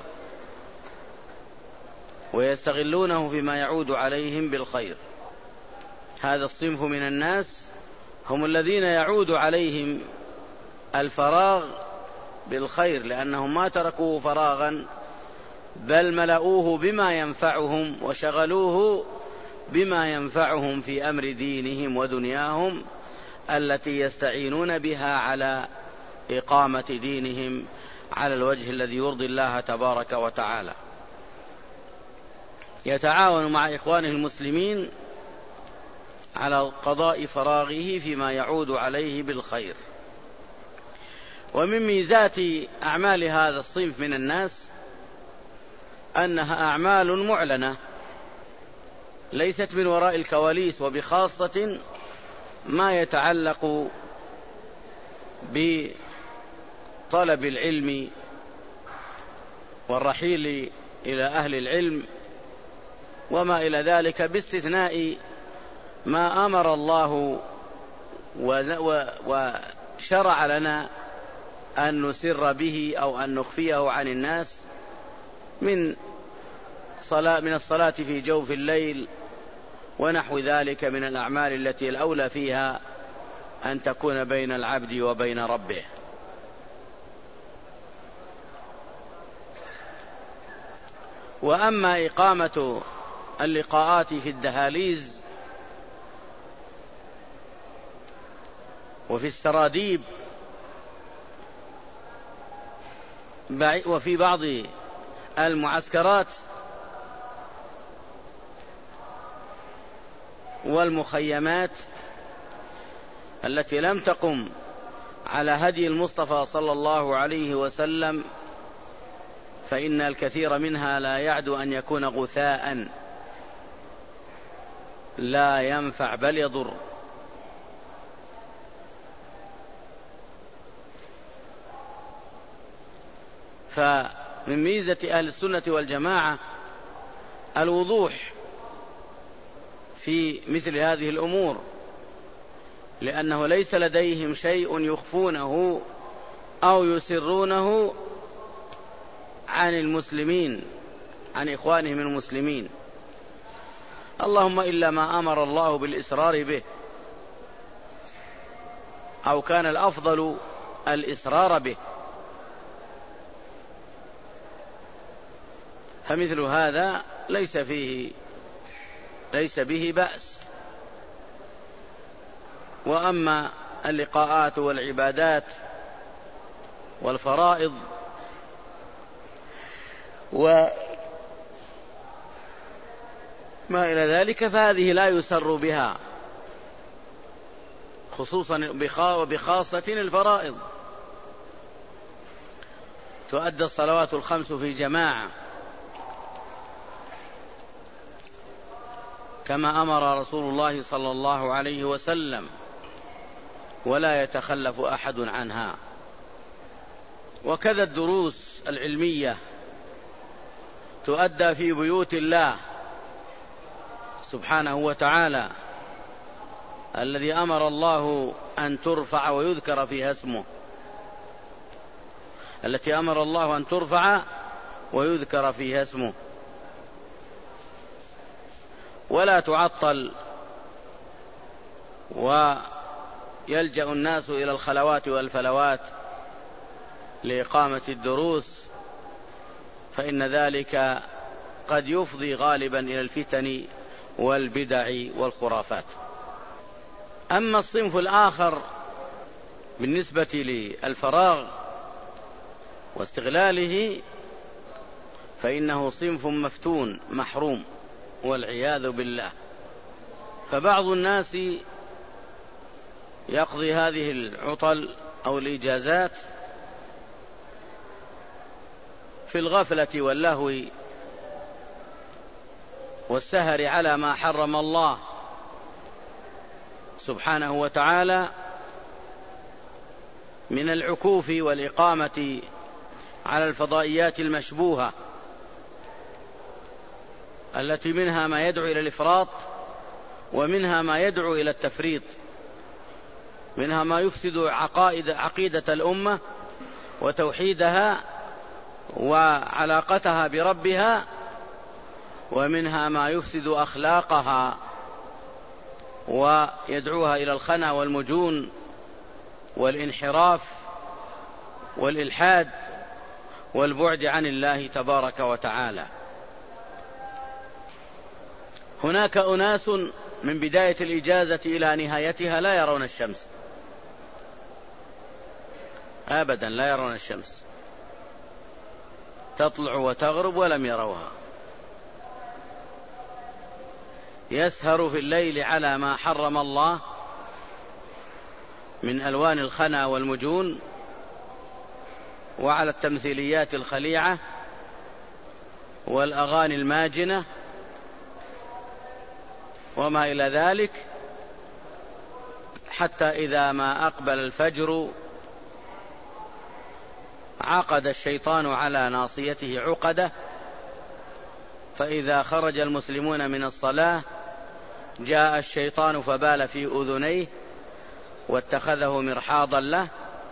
ويستغلونه فيما يعود عليهم بالخير. هذا الصنف من الناس هم الذين يعود عليهم الفراغ بالخير، لأنهم ما تركوه فراغا، بل ملؤوه بما ينفعهم وشغلوه بما ينفعهم في أمر دينهم ودنياهم التي يستعينون بها على إقامة دينهم على الوجه الذي يرضي الله تبارك وتعالى. يتعاون مع إخوانه المسلمين على قضاء فراغه فيما يعود عليه بالخير. ومن ميزات أعمال هذا الصنف من الناس أنها أعمال معلنة ليست من وراء الكواليس، وبخاصة ما يتعلق بطلب العلم والرحيل إلى أهل العلم وما إلى ذلك، باستثناء ما أمر الله وشرع لنا أن نسر به أو أن نخفيه عن الناس، من الصلاة في جوف الليل ونحو ذلك من الأعمال التي الأولى فيها أن تكون بين العبد وبين ربه. وأما إقامة اللقاءات في الدهاليز وفي السراديب وفي بعض المعسكرات والمخيمات التي لم تقم على هدي المصطفى صلى الله عليه وسلم، فإن الكثير منها لا يعدو أن يكون غثاء لا ينفع بل يضر. فمن ميزة أهل السنة والجماعة الوضوح في مثل هذه الأمور، لأنه ليس لديهم شيء يخفونه أو يسرونه عن المسلمين، عن إخوانهم المسلمين، اللهم إلا ما أمر الله بالإسرار به أو كان الأفضل الإسرار به، فمثل هذا ليس به بأس. وأما اللقاءات والعبادات والفرائض وما إلى ذلك فهذه لا يسر بها، خصوصا وبخاصة الفرائض. تؤدى الصلوات الخمس في جماعة كما أمر رسول الله صلى الله عليه وسلم، ولا يتخلف أحد عنها. وكذا الدروس العلمية تؤدى في بيوت الله سبحانه وتعالى الذي أمر الله أن ترفع ويذكر فيها اسمه، التي أمر الله أن ترفع ويذكر فيها اسمه، ولا تعطل ويلجأ الناس إلى الخلوات والفلوات لإقامة الدروس، فإن ذلك قد يفضي غالبا إلى الفتن والبدع والخرافات. أما الصنف الآخر بالنسبة للفراغ واستغلاله فإنه صنف مفتون محروم والعياذ بالله. فبعض الناس يقضي هذه العطل أو الإجازات في الغفلة واللهو والسهر على ما حرم الله سبحانه وتعالى من العكوف والإقامة على الفضائيات المشبوهة التي منها ما يدعو إلى الإفراط ومنها ما يدعو إلى التفريط، منها ما يفسد عقيدة الأمة وتوحيدها وعلاقتها بربها، ومنها ما يفسد أخلاقها ويدعوها إلى الخنا والمجون والانحراف والإلحاد والبعد عن الله تبارك وتعالى. هناك أناس من بداية الإجازة إلى نهايتها لا يرون الشمس أبدا، لا يرون الشمس، تطلع وتغرب ولم يروها. يسهر في الليل على ما حرم الله من ألوان الخنا والمجون وعلى التمثيليات الخليعة والأغاني الماجنة وما إلى ذلك، حتى إذا ما أقبل الفجر عقد الشيطان على ناصيته عقدة، فإذا خرج المسلمون من الصلاة جاء الشيطان فبال في أذنيه واتخذه مرحاضا له،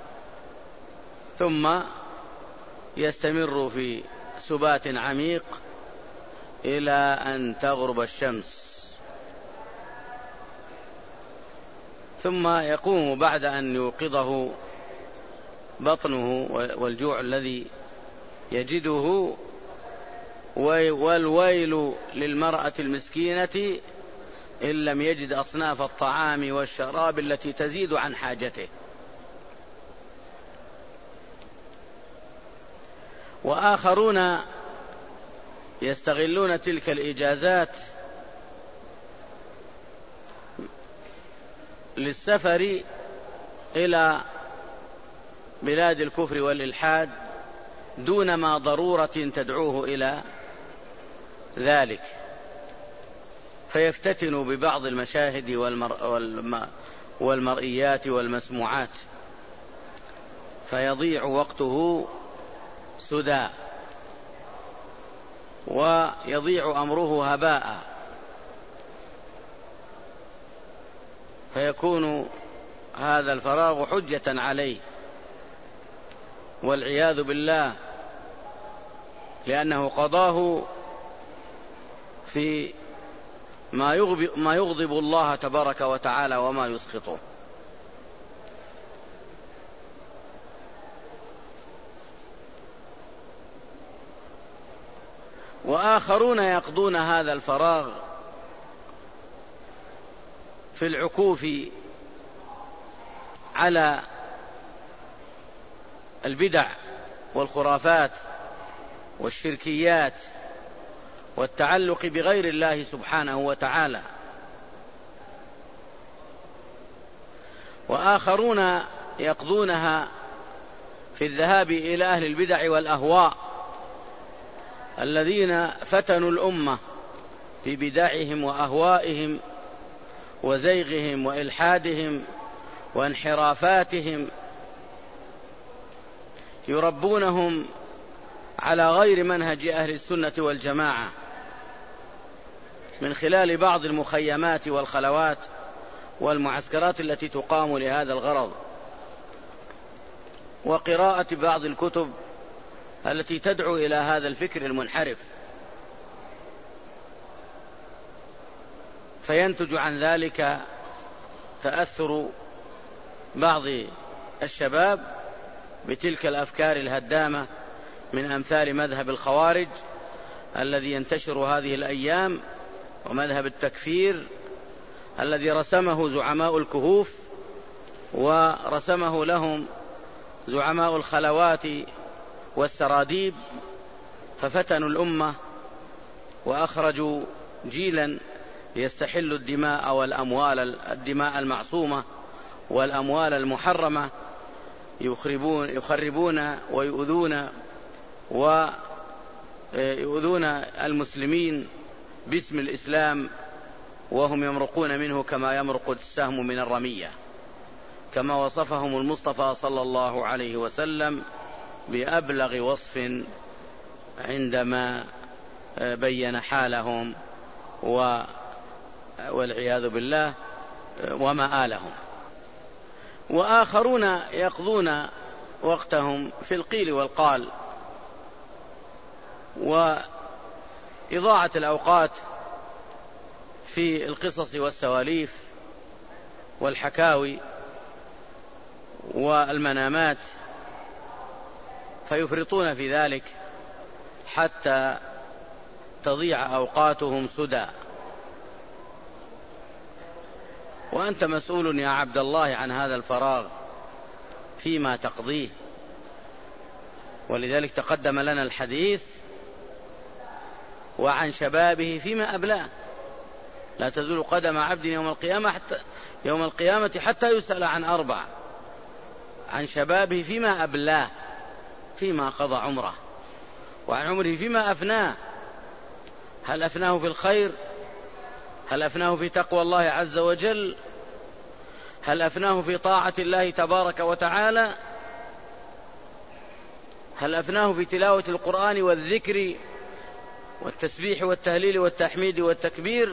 ثم يستمر في سبات عميق إلى أن تغرب الشمس، ثم يقوم بعد أن يوقظه بطنه والجوع الذي يجده والويل للمرأة المسكينة إن لم يجد أصناف الطعام والشراب التي تزيد عن حاجته. وآخرون يستغلون تلك الإجازات للسفر إلى بلاد الكفر والإلحاد دون ما ضرورة تدعوه إلى ذلك، فيفتتنوا ببعض المشاهد والمرئيات والمسموعات، فيضيع وقته سدى ويضيع أمره هباء، فيكون هذا الفراغ حجة عليه والعياذ بالله، لأنه قضاه في ما يغضب الله تبارك وتعالى وما يسخطه. وآخرون يقضون هذا الفراغ في العكوف على البدع والخرافات والشركيات والتعلق بغير الله سبحانه وتعالى. وآخرون يقضونها في الذهاب إلى أهل البدع والأهواء الذين فتنوا الأمة ببدعهم وأهوائهم وزيغهم وإلحادهم وانحرافاتهم، يربونهم على غير منهج أهل السنة والجماعة من خلال بعض المخيمات والخلوات والمعسكرات التي تقام لهذا الغرض، وقراءة بعض الكتب التي تدعو إلى هذا الفكر المنحرف، فينتج عن ذلك تأثر بعض الشباب بتلك الأفكار الهدامة من أمثال مذهب الخوارج الذي ينتشر هذه الأيام، ومذهب التكفير الذي رسمه زعماء الكهوف ورسمه لهم زعماء الخلوات والسراديب، ففتنوا الأمة وأخرجوا جيلا يستحل الدماء والأموال، الدماء المعصومة والأموال المحرمة، يخربون ويؤذون المسلمين باسم الإسلام، وهم يمرقون منه كما يمرق السهم من الرمية، كما وصفهم المصطفى صلى الله عليه وسلم بأبلغ وصف عندما بين حالهم والعياذ بالله ومآلهم. وآخرون يقضون وقتهم في القيل والقال وإضاعة الأوقات في القصص والسواليف والحكاوي والمنامات، فيفرطون في ذلك حتى تضيع أوقاتهم سدى. وأنت مسؤول يا عبد الله عن هذا الفراغ فيما تقضيه، ولذلك تقدم لنا الحديث وعن شبابه فيما أبلاه، لا تزول قدم عبد يوم القيامة حتى يسأل عن 4: عن شبابه فيما أبلاه، فيما قضى عمره، وعن عمره فيما أفناه، هل أفناه في الخير؟ هل أفناه في تقوى الله عز وجل؟ هل أفناه في طاعة الله تبارك وتعالى؟ هل أفناه في تلاوة القرآن والذكر والتسبيح والتهليل والتحميد والتكبير؟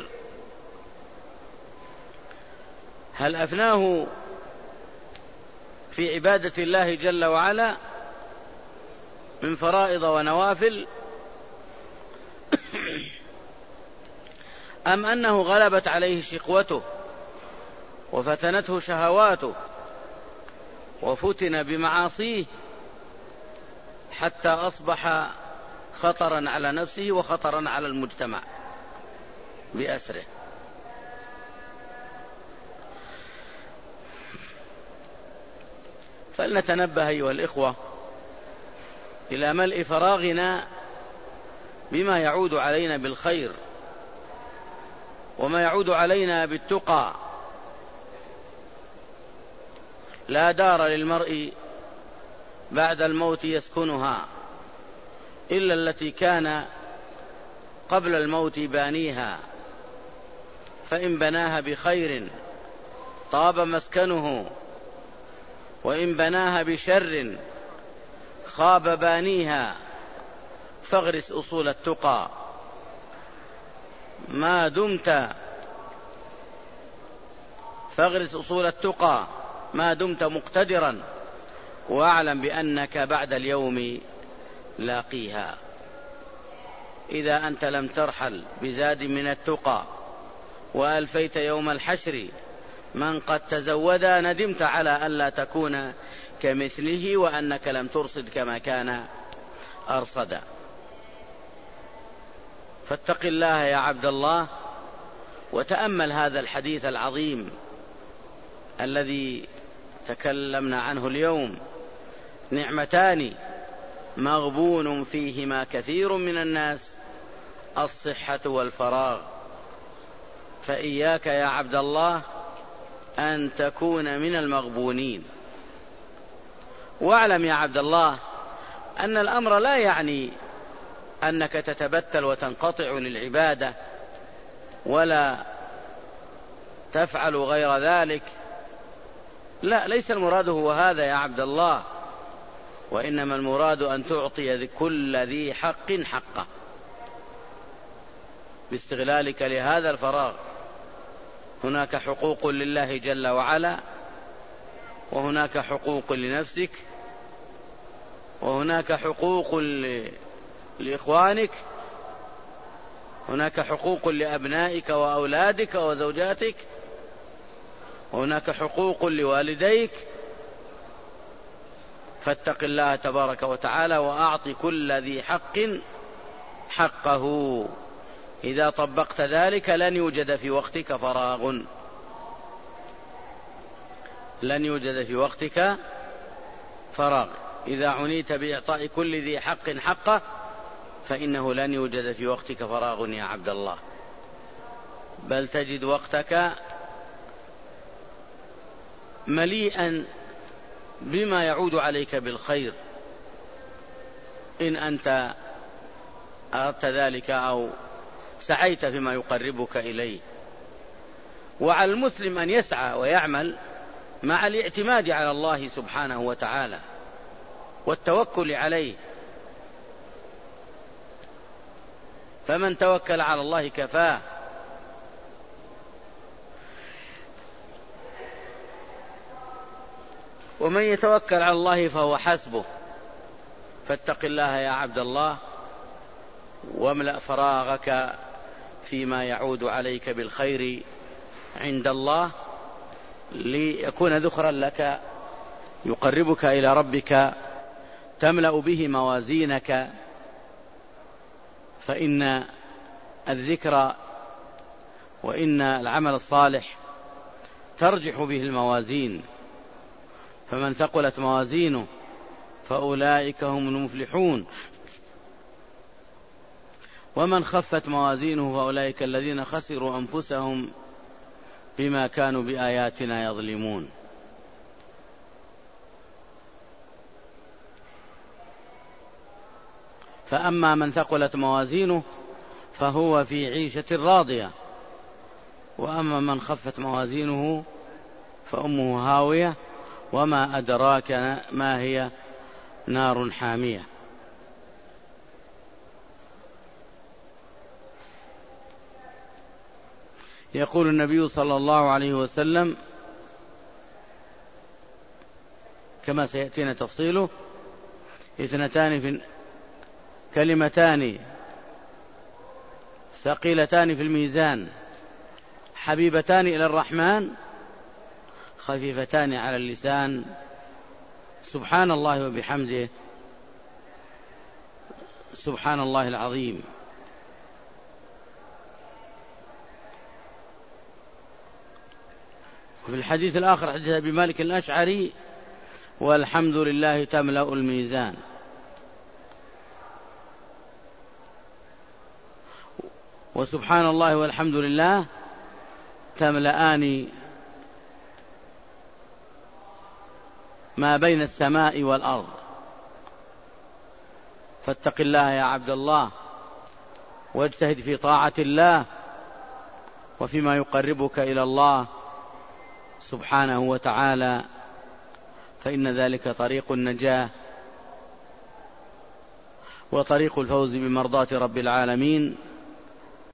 هل أفناه في عبادة الله جل وعلا من فرائض ونوافل، أم أنه غلبت عليه شقوته وفتنته شهواته وفتن بمعاصيه حتى أصبح خطرا على نفسه وخطرا على المجتمع بأسره. فلنتنبه أيها الإخوة إلى ملء فراغنا بما يعود علينا بالخير وما يعود علينا بالتقى. لا دار للمرء بعد الموت يسكنها إلا التي كان قبل الموت بانيها، فإن بناها بخير طاب مسكنه، وإن بناها بشر خاب بانيها. فاغرس أصول التقى ما دمت مقتدرا، واعلم بأنك بعد اليوم لاقيها. إذا أنت لم ترحل بزاد من التقى وألفيت يوم الحشر من قد تزودا، ندمت على ألا تكون كمثله وأنك لم ترصد كما كان أرصدا. فاتق الله يا عبد الله وتأمل هذا الحديث العظيم الذي تكلمنا عنه اليوم. نعمتان مغبون فيهما كثير من الناس، الصحة والفراغ. فإياك يا عبد الله أن تكون من المغبونين. واعلم يا عبد الله أن الأمر لا يعني أنك تتبتل وتنقطع للعبادة ولا تفعل غير ذلك، لا، ليس المراد هو هذا يا عبد الله، وإنما المراد أن تعطي كل ذي حق حقه باستغلالك لهذا الفراغ. هناك حقوق لله جل وعلا، وهناك حقوق لنفسك، وهناك حقوق لإخوانك، هناك حقوق لأبنائك وأولادك وزوجاتك، وهناك حقوق لوالديك. فاتق الله تبارك وتعالى وأعط كل ذي حق حقه. إذا طبقت ذلك لن يوجد في وقتك فراغ، لن يوجد في وقتك فراغ. إذا عنيت بإعطاء كل ذي حق حقه فإنه لن يوجد في وقتك فراغ يا عبد الله، بل تجد وقتك مليئا بما يعود عليك بالخير إن أنت أردت ذلك أو سعيت فيما يقربك إليه. وعلى المسلم أن يسعى ويعمل مع الاعتماد على الله سبحانه وتعالى والتوكل عليه، فمن توكل على الله كفاه. ومن يتوكل على الله فهو حسبه. فاتق الله يا عبد الله واملأ فراغك فيما يعود عليك بالخير عند الله، ليكون ذخرا لك يقربك إلى ربك تملأ به موازينك. فإن الذكر وإن العمل الصالح ترجح به الموازين، فمن ثقلت موازينه فأولئك هم المفلحون، ومن خفت موازينه فأولئك الذين خسروا أنفسهم بما كانوا بآياتنا يظلمون. فأما من ثقلت موازينه فهو في عيشة راضية، وأما من خفت موازينه فأمه هاوية وما أدراك ما هي، نار حامية. يقول النبي صلى الله عليه وسلم كما سيأتينا تفصيله: كلمتان ثقيلتان في الميزان حبيبتان إلى الرحمن خفيفتان على اللسان، سبحان الله وبحمده سبحان الله العظيم. وفي الحديث الآخر حديث أبي مالك الأشعري: والحمد لله تملأ الميزان. وسبحان الله والحمد لله تملأان ما بين السماء والأرض. فاتق الله يا عبد الله، واجتهد في طاعة الله وفيما يقربك إلى الله سبحانه وتعالى، فإن ذلك طريق النجاة وطريق الفوز بمرضاة رب العالمين.